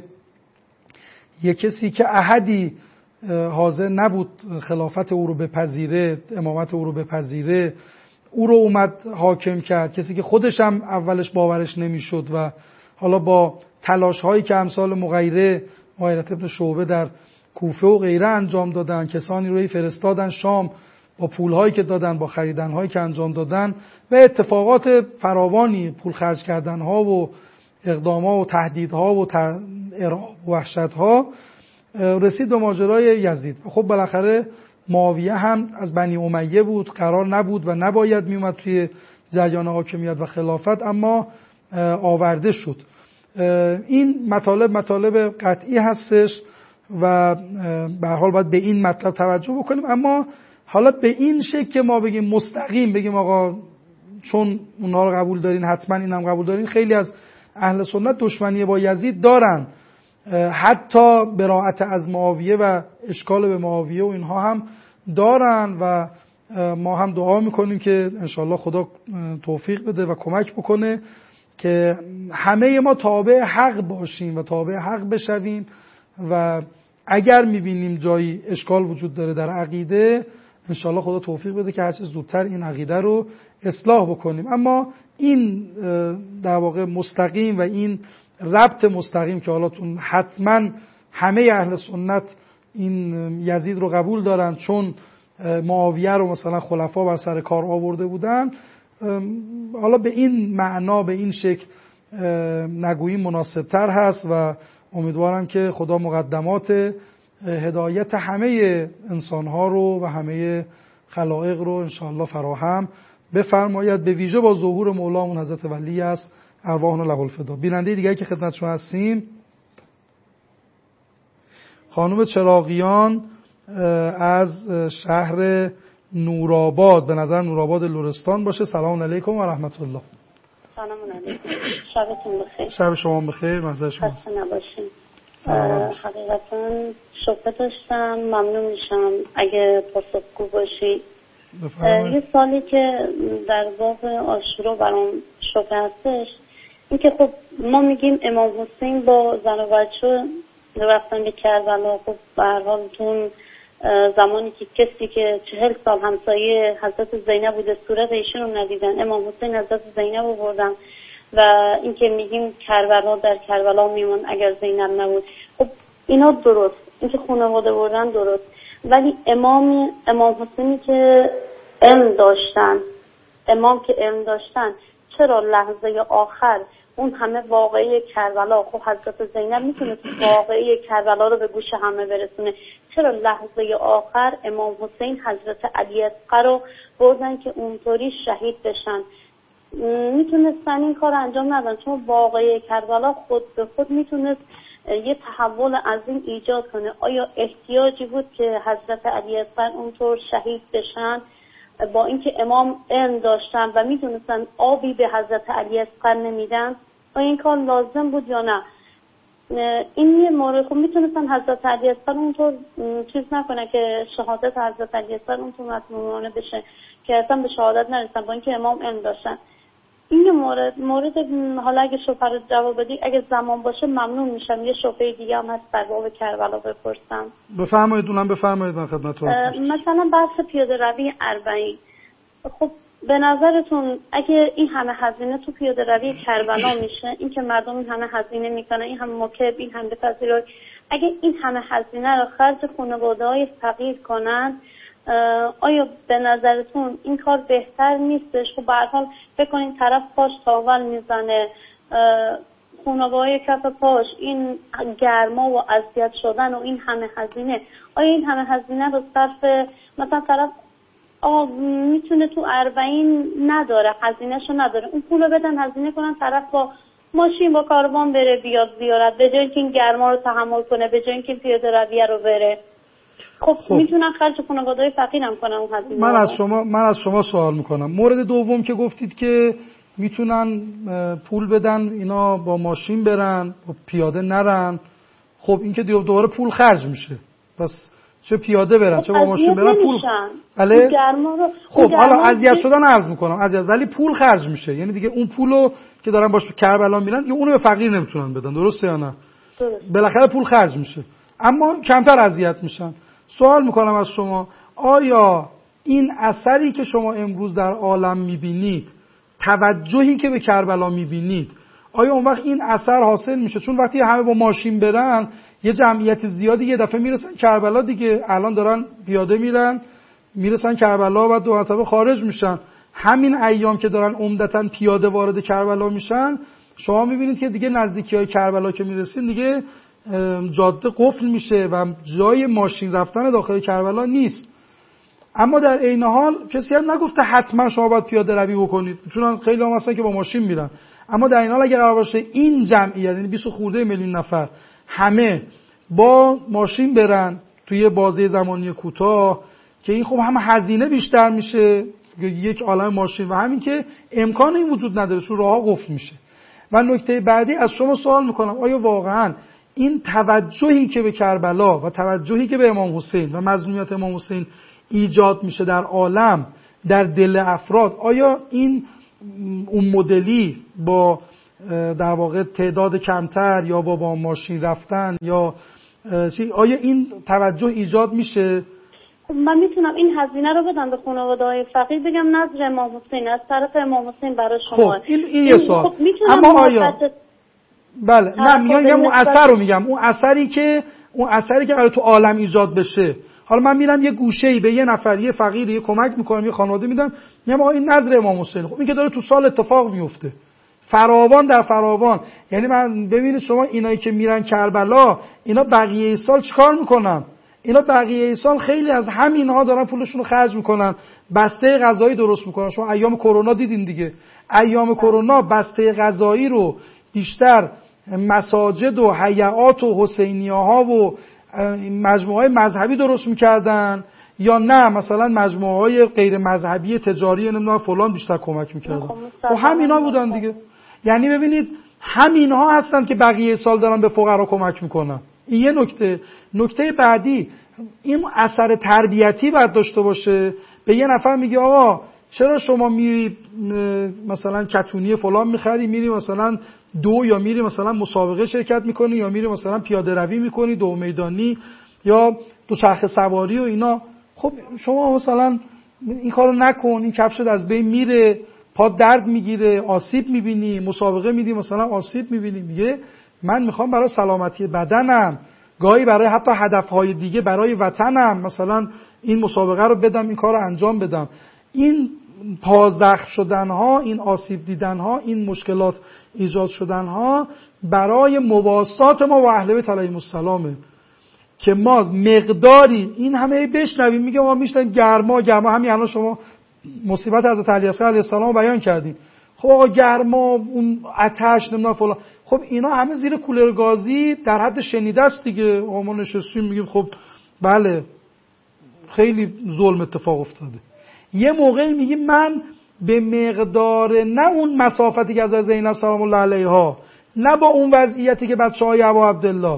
S5: یک کسی که احدی حاضر نبود خلافت او رو بپذیره، امامت او رو بپذیره، او رو اومد حاکم کرد، کسی که خودش هم اولش باورش نمیشد و حالا با تلاش هایی که امثال مغیره مغیرة ابن شعبه در کوفه و غیره انجام دادن، کسانی روی فرستادن شام با پول هایی که دادن، با خریدن هایی که انجام دادن و اتفاقات فراوانی، پول خرج کردن ها و اقدامات و تهدیدها و ارعاب و وحشت ها، رسید به ماجرای یزید. خب بالاخره معاویه هم از بنی امیه بود، قرار نبود و نباید میومد توی جریان حاکمیت و خلافت، اما آورده شد. این مطالب مطالب قطعی هستش و به هر حال باید به این مطلب توجه بکنیم. اما حالا به این شکل که ما بگیم مستقیم بگیم آقا چون اونها رو قبول دارین حتما این هم قبول دارین، خیلی از اهل سنت دشمنی با یزید دارن، حتی براءت از معاویه و اشکال به معاویه و اینها هم دارن و ما هم دعا میکنیم که انشالله خدا توفیق بده و کمک بکنه که همه ما تابع حق باشیم و تابع حق بشویم و اگر میبینیم جایی اشکال وجود داره در عقیده انشالله خدا توفیق بده که هرچه زودتر این عقیده رو اصلاح بکنیم. اما این در واقع مستقیم و این ربط مستقیم که حالا تون حتما همه اهل سنت این یزید رو قبول دارن چون معاویه رو مثلا خلفا بر سر کار آورده بودن، حالا به این معنا به این شکل نگویی مناسب تر هست و امیدوارم که خدا مقدمات هدایت همه انسانها رو و همه خلائق رو انشاءالله فراهم بفرماید، به ویژه با ظهور مولامون حضرت ولی است ارواحنا له الفدا. بیننده دیگری که خدمت شما هستیم خانم چراغیان از شهر نورآباد، به نظر نورآباد لرستان باشه. سلام علیکم و رحمت الله.
S10: سلام علیکم، شبتون بخیر.
S5: شب شما بخیر، مزه شما.
S10: خسته نباشین. حقیقتا شکر داشتم، ممنون میشم اگه پاسخگو باشی. یه سالی که در باب عاشورا برام شکر هستش این که خب ما میگیم امام حسین با زن و بچه رفتن به کربلا، خب به هر حال تون زمانی که کسی که چهل سال همسایه حضرت زینب بوده صورت ایشون رو ندیدن، امام حسین حضرت زینب رو بردن و این که میگیم کربلا در کربلا میمون اگر زینب نبود، خب اینا درست، این که خانواده بردن درست، ولی امام امام حسینی که علم داشتن امام که علم داشتن چرا لحظه آخر اون همه واقعه کربلا، خب حضرت زینب میتونه واقعه کربلا رو به گوش همه برسونه، چرا لحظه آخر امام حسین حضرت علی اصغر رو بردن که اونطوری شهید بشن؟ میتونستن این کار انجام ندن چون واقعه کربلا خود به خود میتونست یه تحول عظیم ایجاد کنه. آیا احتیاجی بود که حضرت علی اصغر اونطور شهید بشن با اینکه امام علم داشتن و میدونستن آبی به حضرت علی اصغر نمیدن؟ آیا این کار لازم بود یا نه؟ این یه مورد. خب میتونستن حضرت علی اصغر اونطور چیز نکنه که شهادت حضرت علی اصغر اونطور مطمئنانه بشه که اصلا به شهادت نرسن با اینکه امام علم داشتن. این یه مورد. مورد حالا اگه شبهه رو جواب بدی اگه زمان باشه ممنون میشم. یه شبهه دیگه هم هست در باب کربلا بپرسم.
S5: بفرمایید. اونم بفرمایید، من خدمتتون هستم.
S10: مثلا بحث پیاده روی اربعین، خب به نظرتون اگه این همه هزینه تو پیاده روی کربلا میشه، این که مردم این همه هزینه میکنن، این همه مکب، این همه پذیرای، اگه این همه هزینه رو خرج خانواده‌های فقیر کنن، آیا به نظرتون این کار بهتر نیستش؟ خب به هر حال فکر کنین طرف پاش تاول میزنه، خانواده‌های کف پاش، این گرما و اذیت شدن و این همه هزینه، آیا این همه هزینه رو صرف مثلا طرف آه میتونه تو اربعین نداره، هزینه‌شو نداره، اون پولو بدن هزینه کنن طرف با ماشین با کاروان بره بیاد زیارت، به جای اینکه این گرما رو تحمل کنه، به جای اینکه پیاده رویه رو بره. خب, خب میتونن خرج خانواده‌های فقیرم کنن اون هزینه.
S5: من از شما من از شما سوال میکنم. مورد دوم که گفتید که میتونن پول بدن اینا با ماشین برن، با پیاده نرن. خب این که دوباره پول خرج میشه. پس چه پیاده برن
S10: خب
S5: چه با ماشین برن پول. بله. خب حالا اذیت شدن عرض میکنم اذیت، ولی پول خرج میشه. یعنی دیگه اون پولو که دارن باش به کربلا میرن دیگه اونو به فقیر نمیتونن بدن. درسته یا نه؟
S10: درست.
S5: بالاخره پول خرج میشه. اما کمتر اذیت میشن. سوال میکنم از شما، آیا این اثری که شما امروز در عالم میبینید، توجهی که به کربلا میبینید، آیا اون وقت این اثر حاصل میشه؟ چون وقتی همه با ماشین برن یه جمعیت زیادی یه دفعه میرسن کربلا دیگه. الان دارن پیاده میرن میرسن کربلا و دو مرتبه خارج میشن. همین ایام که دارن عمدتاً پیاده وارد کربلا میشن، شما میبینید که دیگه نزدیکی‌های کربلا که میرسین دیگه جاده قفل میشه و جای ماشین رفتن داخل کربلا نیست. اما در عین حال کسی هم نگفته حتما شما باید پیاده روی بکنید. میتونن خیلی هم هستن که با ماشین میرن. اما در این حال اگه قرار باشه این جمعیت، یعنی بیست خورده میلیون نفر، همه با ماشین برن توی بازه زمانی کوتاه، که این خب هم هزینه بیشتر میشه یک عالم ماشین و همین که امکان این وجود نداره چون راهها قفل میشه. و نکته بعدی از شما سوال میکنم، آیا واقعا این توجهی که به کربلا و توجهی که به امام حسین و مظلومیت امام حسین ایجاد میشه در عالم، در دل افراد، آیا این اون مدلی با در واقع تعداد کمتر یا با با ماشین رفتن یا آیا این توجه ایجاد میشه؟
S10: من میتونم این هزینه رو بدم به خانواده‌های فقیر، بگم نظر امام حسین از طرف امام حسین برای شما.
S5: خب این این یه سوال.
S10: خب
S5: اما آیا بله نه میگم اون اثر رو میگم اون اثری که اون اثری که قرار تو عالم ایجاد بشه. حالا من میرم یه گوشه‌ای به یه نفر، یه فقیری کمک میکنم، یه خانواده میدم، میگم آقا این نظر امام حسین. خب این که داره تو سال اتفاق میفته فراوان در فراوان. یعنی من ببینید شما اینایی که میرن کربلا، اینا بقیه سال چیکار میکنن؟ اینا بقیه سال خیلی از همینها دارن پولشون رو خرج میکنن، بسته غذایی درست میکنن. شما ایام کرونا دیدین دیگه، ایام کرونا بسته غذایی رو بیشتر مساجد و هیئات و حسینیه‌ها و مجموعه‌های مذهبی درست میکردن، یا نه مثلا مجموعه‌های غیر مذهبی تجاری نمیدونم فلان بیشتر کمک میکردن. خب همینا بودن دیگه. یعنی ببینید همینها هستن که بقیه سال دارن به فقرا کمک میکنن. این یه نکته. نکته بعدی، این اثر تربیتی باید داشته باشه. به یه نفر میگه آقا چرا شما میری مثلا کتونی فلان میخری، میری مثلا دو، یا میری مثلا مسابقه شرکت میکنی، یا میری مثلا پیاده روی میکنی، دو میدانی یا دوچرخه سواری و اینا. خب شما مثلا این کارو نکن، این کفشت از بین میره، پا درد میگیره، آسیب میبینی، مسابقه میدی مثلا آسیب میبینی. میگه من میخوام برای سلامتی بدنم، گاهی برای حتی هدفهای دیگه، برای وطنم مثلا این مسابقه رو بدم، این کار رو انجام بدم. این پازخ شدنها، این آسیب دیدنها، این مشکلات ایجاد شدنها برای مواسات ما و اهل بیت علیهم السلامه که ما مقداری این همه بشنویم. میگه ما میشنویم گرما گرما، همین الان شما مصیبت حضرت علی اصغر علیه السلام بیان کردین. خب آقا گرما، اون آتش نمیدونم فلان، خب اینا همه زیر کولر گازی در حد شنیده است دیگه. ما نشستیم میگیم خب بله خیلی ظلم اتفاق افتاده. یه موقعی میگیم من به مقدار نه اون مسافتی که از زینب سلام الله علیها، نه با اون وضعیتی که بچه‌های ابا عبدالله،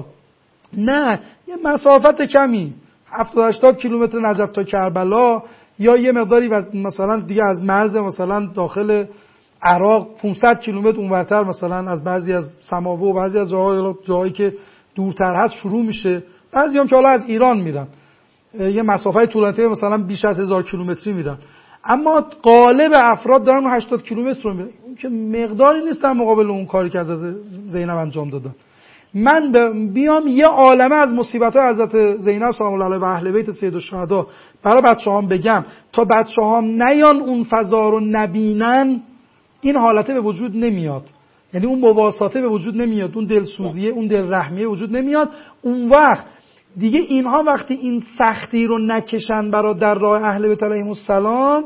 S5: نه یه مسافت کمی هفتاد هشتاد کیلومتر نجف تا کربلا، یا یه مقداری مثلا دیگه از مرز مثلا داخل عراق پانصد کیلومتر اونورتر مثلا از بعضی از سماوه و بعضی از جاهای جاهایی که دورتر هست شروع میشه. بعضی هم که حالا از ایران میرن یه مسافت طولانی مثلا بیش از هزار کیلومتری میرن، اما غالب افراد دارن هشتاد کیلومتر رو میرن. اون که مقداری نیست در مقابل اون کاری که حضرت زینب انجام دادن. من بیام یه عالمه از مصیبت‌های حضرت زینب سلام الله علیها و اهل بیت سید الشهدا برای بچه‌هام بگم تا بچه‌هام نیان اون فضا رو نبینن، این حالته به وجود نمیاد. یعنی اون مواساته به وجود نمیاد، اون دلسوزیه، اون دل رحمیه وجود نمیاد. اون وقت دیگه اینها وقتی این سختی رو نکشن برای در راه اهل بیت علیهم السلام،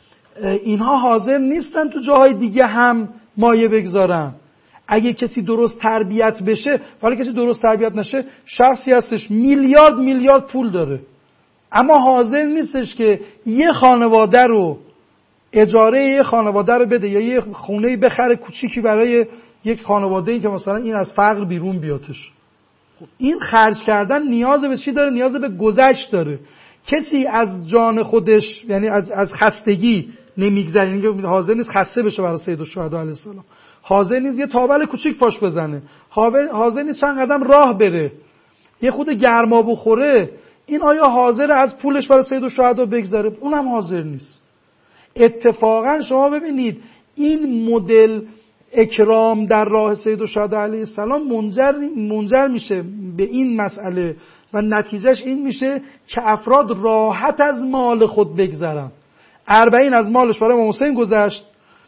S5: اینها حاضر نیستن تو جاهای دیگه هم مایه بگذارن. اگه کسی درست تربیت بشه، ولی کسی درست تربیت نشه، شخصی هستش میلیارد میلیارد پول داره، اما حاضر نیستش که یه خانواده رو اجاره یه خانواده رو بده یا یه خونه بخره کوچیکی برای یک خانواده‌ای که مثلا این از فقر بیرون بیاتش. این خرج کردن نیاز به چی داره؟ نیاز به گذشت داره. کسی از جان خودش، یعنی از از خستگی نمیگذره، یعنی حاضر نیست خسته بشه برای سید الشهدا علیه السلام، حاضر نیست یه تاول کوچیک پاش بزنه، حاضر نیست چند قدم راه بره، یه خود گرما بخوره، این آیا حاضر از پولش برای سید الشهدا بگذاره؟ اونم حاضر نیست. اتفاقا شما ببینید این مدل اکرام در راه سید الشهدا علیه السلام منجر منجر میشه به این مسئله و نتیجهش این میشه که افراد راحت از مال خود بگذرن. اربعین از مالش برای امام حسین گذشت،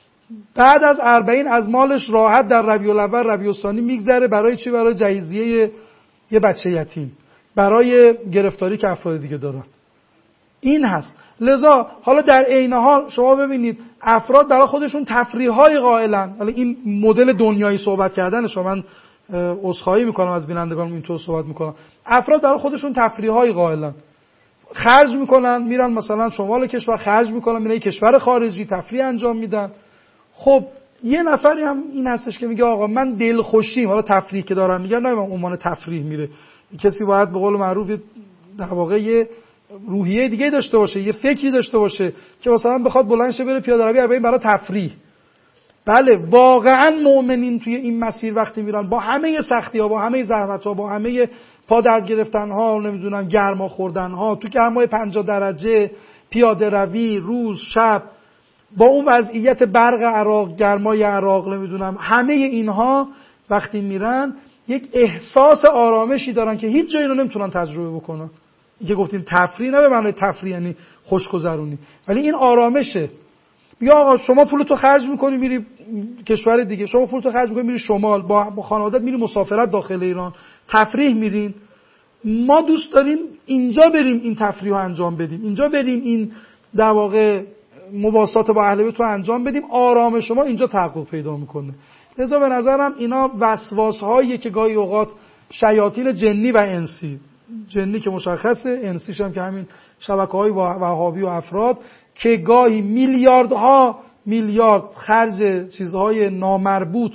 S5: بعد از اربعین از مالش راحت در ربیع الاول ربیع الثانی میگذره برای چی؟ برای جهیزیه یه بچه یتیم، برای گرفتاری که افراد دیگه دارن. این هست. لذا حالا در عین حال شما ببینید افراد برای خودشون تفریح‌های قائلن. حالا این مدل دنیایی صحبت کردن شما، من عذرخواهی میکنم از بینندگان اینطور صحبت میکنم، افراد برای خودشون تفریح‌های قائلن، خرج میکنن، میرن مثلا شمال کشور خرج میکنن، میرن کشور خارجی تفریح انجام میدن. خب یه نفری هم این هستش که میگه آقا من دلخوشیم، حالا تفریح که دارن میگن نه من عنوان تفریح میره، کسی باید به قول معروف در واقع یه روحیه دیگه داشته باشه، یه فکری داشته باشه که مثلا بخواد بلند شه بره پیاده روی اربعین برای تفریح. بله واقعا مؤمنین توی این مسیر وقتی میرن با همه سختی‌ها، با همه زحمت‌ها، با همه پا درد گرفتن‌ها، نمیدونم گرما خوردن‌ها، تو گرمای پنجاه درجه، پیاده روی، روز شب، با اون وضعیت برق عراق، گرمای عراق، نمیدونم همه اینها وقتی میرن یک احساس آرامشی دارن که هیچ جایی رو نمیتونن تجربه بکنن. که گفتیم تفریح نه به معنی تفریح یعنی خوشگذرونی، ولی این آرامشه. یا آقا شما پولتو خرج میکنی میری کشور دیگه، شما پولتو خرج میکنی میری شمال، با با خانواده‌ات میری مسافرت داخل ایران، تفریح میرین. ما دوست داریم اینجا بریم این تفریح رو انجام بدیم، اینجا بریم این در واقع مواسات با اهل بیت رو انجام بدیم، آرام شما اینجا تحقق پیدا میکنه. لذا به نظرم اینا وسواس‌هایی که گاهی اوقات شیاطین جنی و انسی، جنی که مشخصه، انسیش هم که همین شبکه‌های وهابی و افراد که گاهی میلیاردها میلیارد خرج چیزهای نامربوط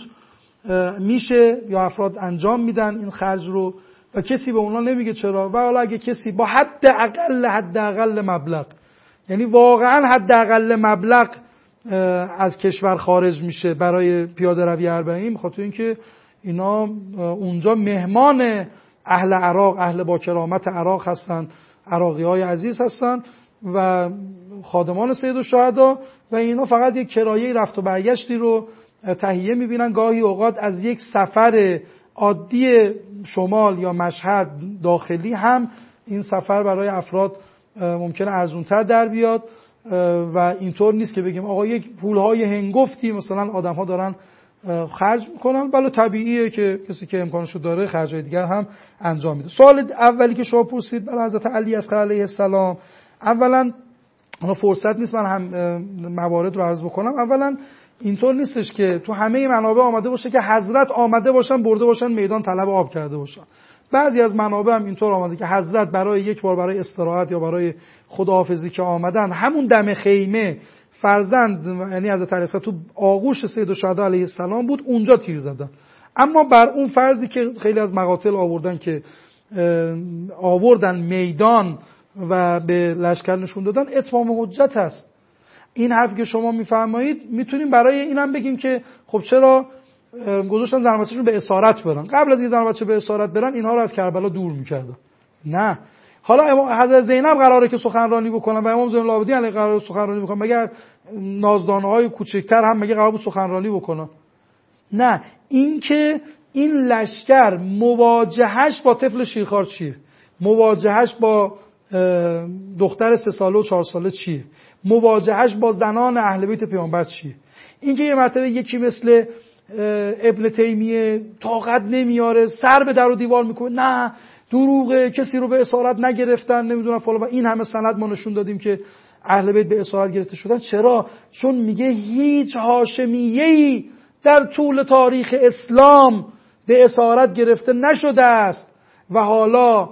S5: میشه یا افراد انجام میدن این خرج رو و کسی به اونا نمیگه چرا. و حالا اگه کسی با حد اقل حد اقل مبلغ، یعنی واقعا حد اقل مبلغ از کشور خارج میشه برای پیاده روی اربعین، بخاطر اینکه اینا اونجا مهمان اهل عراق، اهل با کرامت عراق هستن، عراقی های عزیز هستن و خادمان سید الشهدا و اینا فقط یک کرایه رفت و برگشتی رو تهیه میبینن. گاهی اوقات از یک سفر عادی شمال یا مشهد داخلی هم این سفر برای افراد ممکنه ارزونتر در بیاد و اینطور نیست که بگیم آقا یک پولهای هنگفتی مثلا آدم ها دارن خرج میکنن، بله طبیعیه که کسی که امکانشو داره خرجای دیگر هم انجام میده. سوال اولی که شما پرسید برای حضرت علی اصغر علیه السلام، اولا فرصت نیست من هم موارد رو عرض بکنم. اولا اینطور نیستش که تو همه منابع آمده باشه که حضرت آمده باشن برده باشن میدان طلب آب کرده باشن. بعضی از منابع هم اینطور آمده که حضرت برای یک بار برای استراحت یا برای خداحافظی که آمدن همون دم خیمه فرزند یعنی حضرت علی تو آغوش سید الشهدا علیه السلام بود، اونجا تیر زدن. اما بر اون فرضی که خیلی از مقاتل آوردن که آوردن میدان و به لشکر نشون دادن، اتمام حجت هست. این حرفی که شما میفرمایید میتونیم برای اینم بگیم که خب چرا گذاشتن زن و بچه‌شون به اسارت برن، قبل از این زن و بچه به اسارت برن اینها رو از کربلا دور میکردن. نه، حالا حضرت زینب قراره که سخنرانی بکنن و امام زین العابدین علیه قراره سخنرانی بکنن، مگر نازدانه‌های کوچکتر هم مگه قرار بود سخنرانی بکنن؟ نه، این که این لشکر مواجهش با طفل شیرخوار چیه؟ مواجهش با دختر سه ساله و چهار ساله چیه؟ مواجهش با زنان اهل بیت پیامبر چیه؟ این که یه مرتبه یکی مثل ابن تیمیه طاقت نمیاره، سر به در و دیوار میکنه، نه دروغه، کسی رو به اسارت نگرفتن، نمیدونم فلان، و این همه سند ما نشون دادیم که اهل بیت به اسارت گرفته شدن. چرا؟ چون میگه هیچ هاشمیه‌ای در طول تاریخ اسلام به اسارت گرفته نشده است و حالا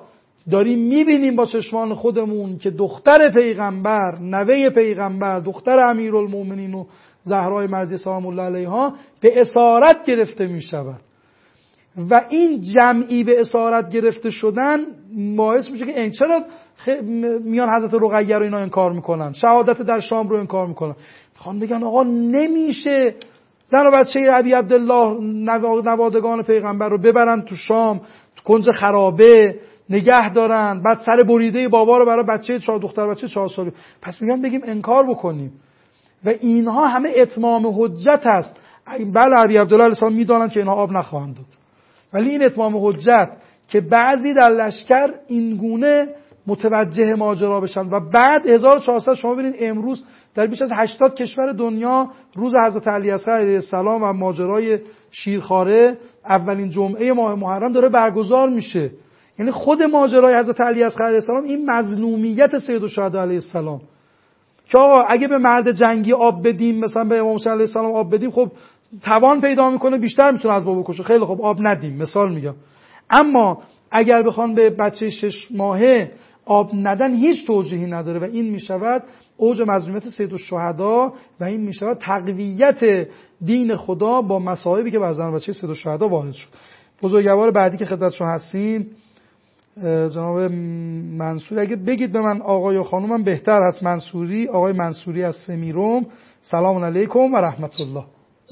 S5: داریم میبینیم با چشمان خودمون که دختر پیغمبر، نوه پیغمبر، دختر امیرالمومنین و زهرای مرضیه سلام الله علیها به اسارت گرفته میشود و این جمعی به اسارت گرفته شدن باعث میشه که این چرا میان حضرت رقیه رو اینا انکار میکنن، شهادت در شام رو انکار میکنن. میخوان بگن آقا نمیشه زن و بچه ابی عبدالله نوادگان پیغمبر رو ببرن تو شام، تو کنج خرابه نگه دارن، بعد سر بریده بابا رو برای بچه چهار دختر بچه چهار ساله. پس میگن بگیم انکار بکنیم و اینها همه اتمام حجت است. بله ابی عبدالله علیه السلام میدونن که اینا آب نخواهند داد، ولی این اتمام حجت که بعضی در لشکر این گونه متوجه ماجرا بشن و بعد هزار و چهارصد شما ببینید امروز در بیش از هشتاد کشور دنیا روز حضرت علی اصغر علیه السلام و ماجرای شیرخواره اولین جمعه ماه محرم داره برگزار میشه. یعنی خود ماجرای حضرت علی اصغر علیه السلام این مظلومیت سیدالشهدا علیه السلام که آقا اگه به مرد جنگی آب بدیم، مثلا به امام حسین علیه السلام آب بدیم، خب توان پیدا میکنه بیشتر میتونه از ما بکشه، خیلی خب آب ندیم، مثال میگم. اما اگر بخوان به بچه شش ماهه آب ندن هیچ توجیهی نداره و این میشود اوج مظلومیت سیدالشهدا و این میشود تقویت دین خدا با مصائبی که بر زن و بچه سیدالشهدا وارد شد. بزرگوار بعدی که خدمتتون هستیم جناب منصوری، اگه بگید به من آقای و خانومم بهتر هست. منصوری، آقای منصوری از سمیروم. سلام علیکم و رحمت الله.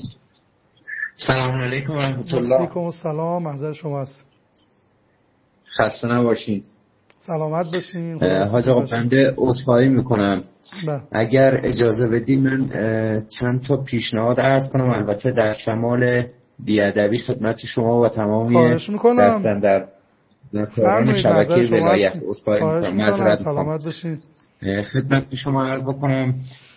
S11: سلام علیکم و رحمت الله.
S5: علیکم السلام. محضر شما است.
S11: خسته نباشید.
S5: سلامت باشین.
S11: حاج آقا بنده عذرخواهی میکنم. اگر اجازه بدی من چند تا پیشنهاد عرض کنم، البته در شمال بیادبی خدمت شما و تمامی دستن در نکاران شبکه ولایت عذرخواهی میکنم. معذرت میخوام. خدمت شما عرض بکنم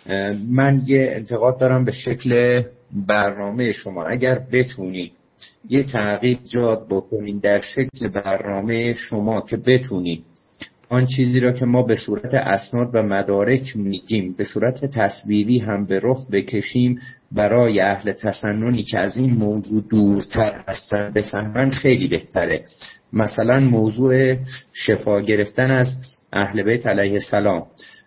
S11: من یه انتقاد دارم به شکل برنامه شما. اگر بتونید یه تغییر ایجاد بکنین در شکل برنامه شما که بتونید آن چیزی را که ما به صورت اسناد و مدارک میگیم به صورت تصویری هم به رخ بکشیم برای اهل تسننی که از این موضوع دورتر هستن بفهمن خیلی بهتره. مثلا موضوع شفا گرفتن از اهل بیت علیه السلام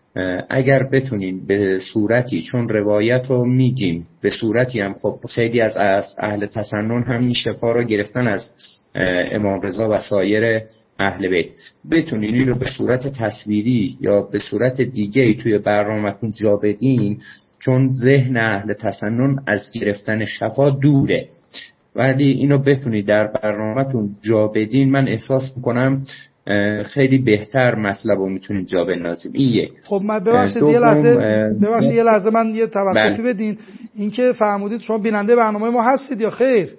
S11: اگر بتونین به صورتی، چون روایت رو میگیم به صورتی هم خب خیلی از اهل تسنن همین شفا رو گرفتن از امام رضا و سایر اهل بیت، بتونین این رو به صورت تصویری یا به صورت دیگه توی برنامه‌تون جا بدین، چون ذهن اهل تسنن از گرفتن شفا دوره، ولی اینو بتونید در برنامه‌تون جا بدین من احساس میکنم خیلی بهتر مطلب رو میتونید جا بندازیم. این یک.
S5: خب من ببخشید یه لحظه ببخشید یه لحظه من یه توقفی بدین. این که فرمودید شما بیننده برنامه ما هستید یا خیر؟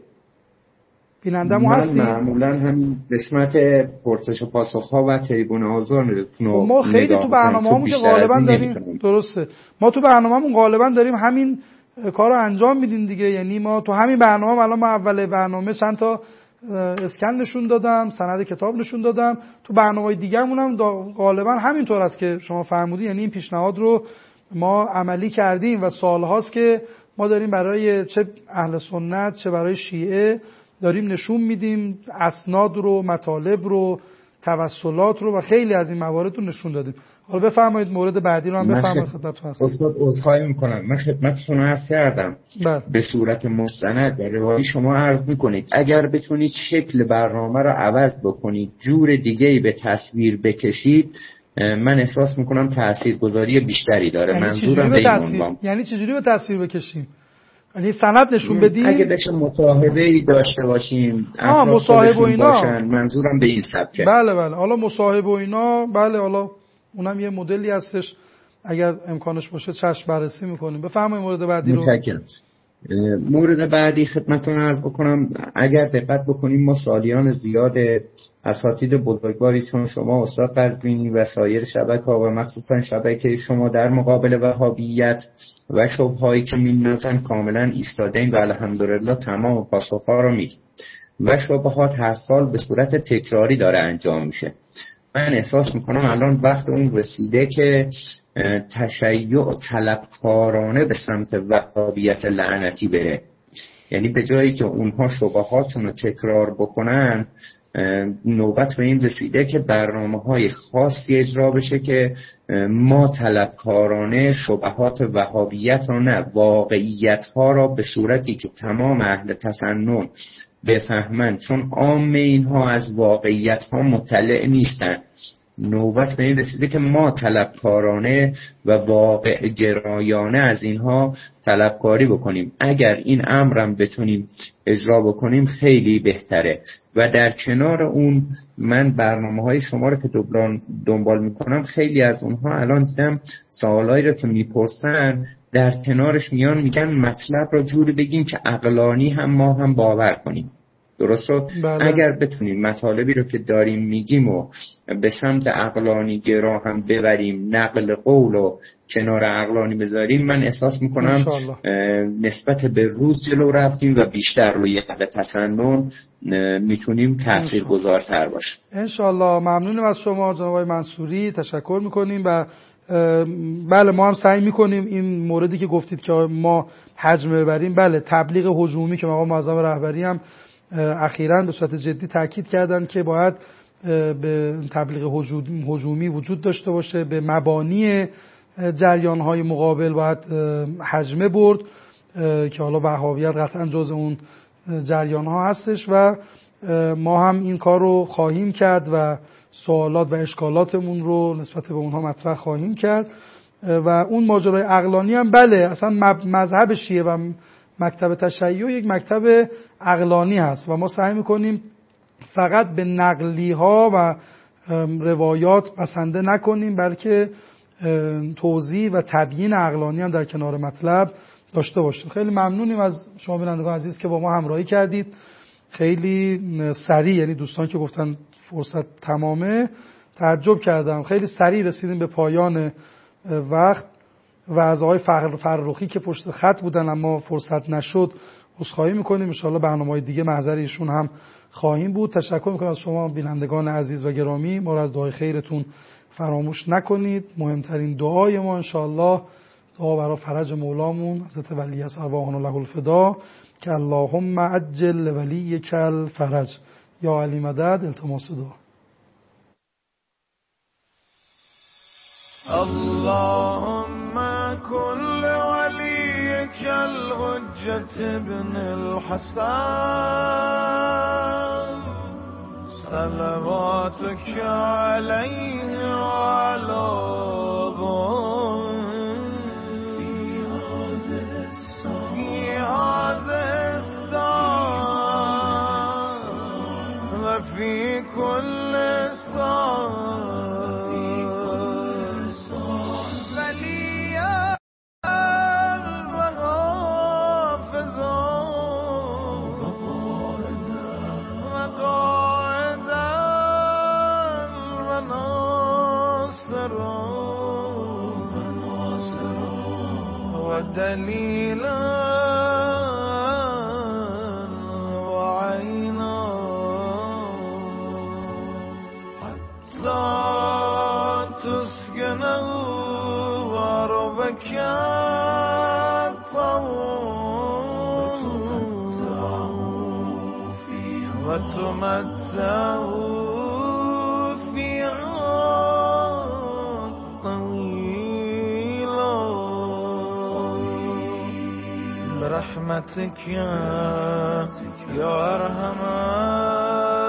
S5: بیننده ما هستید؟
S11: من معمولا همین قسمت پرسش و پاسخ ها و تریبون آزار
S5: ما خیلی تو برنامه‌مون که غالبا داریم، درسته، ما تو برنامه‌مون غالبا داریم همین کارو انجام میدین دیگه. یعنی ما تو همین برنامه الان ما اول برنامه چند تا اسکن نشون دادم، سند کتاب نشون دادم. تو برنامه‌های دیگه‌مون هم غالبا همینطور است که شما فرمودید. یعنی این پیشنهاد رو ما عملی کردیم و سال‌هاست که ما داریم برای چه اهل سنت چه برای شیعه داریم نشون میدیم، اسناد رو، مطالب رو، توسلات رو و خیلی از این موارد رو نشون دادیم. حالا بفرمایید مورد بعدی رو هم بفرمایید خدمتتون هستم.
S11: استاد عذرخواهی میکنم، من خدمتتون عرض کردم بله. به صورت مستند در روایی شما عرض میکنید اگر بتونید شکل برنامه رو عوض بکنید، جور دیگه‌ای به تصویر بکشید، من احساس میکنم تاثیرگذاری بیشتری داره.
S5: یعنی
S11: منظورم به این عنوان
S5: یعنی چجوری به تصویر بکشیم؟ یعنی سند نشون بدیم؟
S11: اگه بشه مصاحبه‌ای داشته باشیم،
S5: آه مصاحبه و اینا
S11: باشن. منظورم به این سبکه.
S5: بله بله. حالا مصاحبه و اینا بله، حالا اونم یه مدلی هستش، اگر امکانش باشه چشم بررسی میکنیم. بفرمایید مورد بعدی رو.
S11: متشکرم. مورد بعدی خدمتتون عرض بکنم، اگر دقت بکنیم ما سالیان زیاد اساتید بزرگواری چون شما استاد قزوینی و سایر شبکه‌ها و مخصوصا شبکه شما در مقابل وهابیت و شبههایی که می‌نوزن کاملا ایستادین و الحمدلله تمام پاسخ‌ها رو میگیم و شبهات هر سال به صورت تکراری داره انجام میشه. من احساس میکنم الان وقت اون رسیده که تشیع طلبکارانه به سمت وهابیت لعنتی بره. یعنی به جایی که اونها شبهاتون رو تکرار بکنن نوبت به این رسیده که برنامه‌های خاصی اجرا بشه که ما طلبکارانه شبهات وهابیت را نه، واقعیت‌ها را به صورتی که تمام اهل تسنن بفهمند، چون عام اینها از واقعیت‌ها مطلع نیستند. نوبت به این رسیده که ما طلبکارانه و واقع گرایانه از اینها طلبکاری بکنیم. اگر این امرم بتونیم اجرا بکنیم خیلی بهتره. و در کنار اون من برنامه‌های شما رو که دنبال میکنم، خیلی از اونها الان دیدم سوالایی رو که میپرسن در کنارش میان میگن مطلب رو جوری بگیم که عقلانی هم ما هم باور کنیم. درست شد؟ بله. اگر بتونیم مطالبی رو که داریم میگیم و به سمت عقلانی گرا هم ببریم، نقل قول و کنار عقلانی بذاریم، من احساس میکنم نسبت به روز جلو رفتیم و بیشتر روی اهل تسنن میتونیم تاثیرگذارتر باشیم.
S5: انشالله. ممنونم از شما جناب آقای منصوری، تشکر میکنیم. و بله ما هم سعی میکنیم این موردی که گفتید که ما حجم ببریم، بله تبلیغ هجومی که مقام معظم رهبری هم اخیراً به صورت جدی تاکید کردن که باید به تبلیغ هجومی وجود داشته باشه، به مبانی جریان‌های مقابل باید حجمه برد که حالا وهابیت قطعاً جز اون جریان‌ها هستش و ما هم این کار رو خواهیم کرد و سوالات و اشکالاتمون رو نسبت به اونها مطرح خواهیم کرد. و اون ماجرای عقلانی هم بله، اصلا مذهب شیعه و مکتب تشیع یک مکتب عقلانی هست و ما سعی میکنیم فقط به نقلی ها و روایات بسنده نکنیم، بلکه توضیح و تبیین عقلانی هم در کنار مطلب داشته باشیم. خیلی ممنونیم از شما بینندگان عزیز که با ما همراهی کردید. خیلی سریع، یعنی دوستان که گفتن فرصت تمامه تعجب کردم، خیلی سریع رسیدیم به پایان وقت و از آقای فرخی که پشت خط بودن اما فرصت نشد عذرخواهی میکنیم. ان شاءالله برنامه‌های دیگه محضر ایشون هم خواهیم بود. تشکر میکنم از شما بینندگان عزیز و گرامی. ما را از دعای خیرتون فراموش نکنید. مهمترین دعای ما ان شاءالله دعا برای فرج مولامون حضرت ولی اصر ارواحنا له الفدا که اللهم عجل ولیک الفرج. یا علی مدد. التماس دعا.
S12: اللهم كل وليك الحجة ابن الحسن صلواتك عليه وعلى في هذا الساعة وفي كل ساعة دليلا وعينا حتى تسكنه وربك وتمتعه برحمتك يا أرحم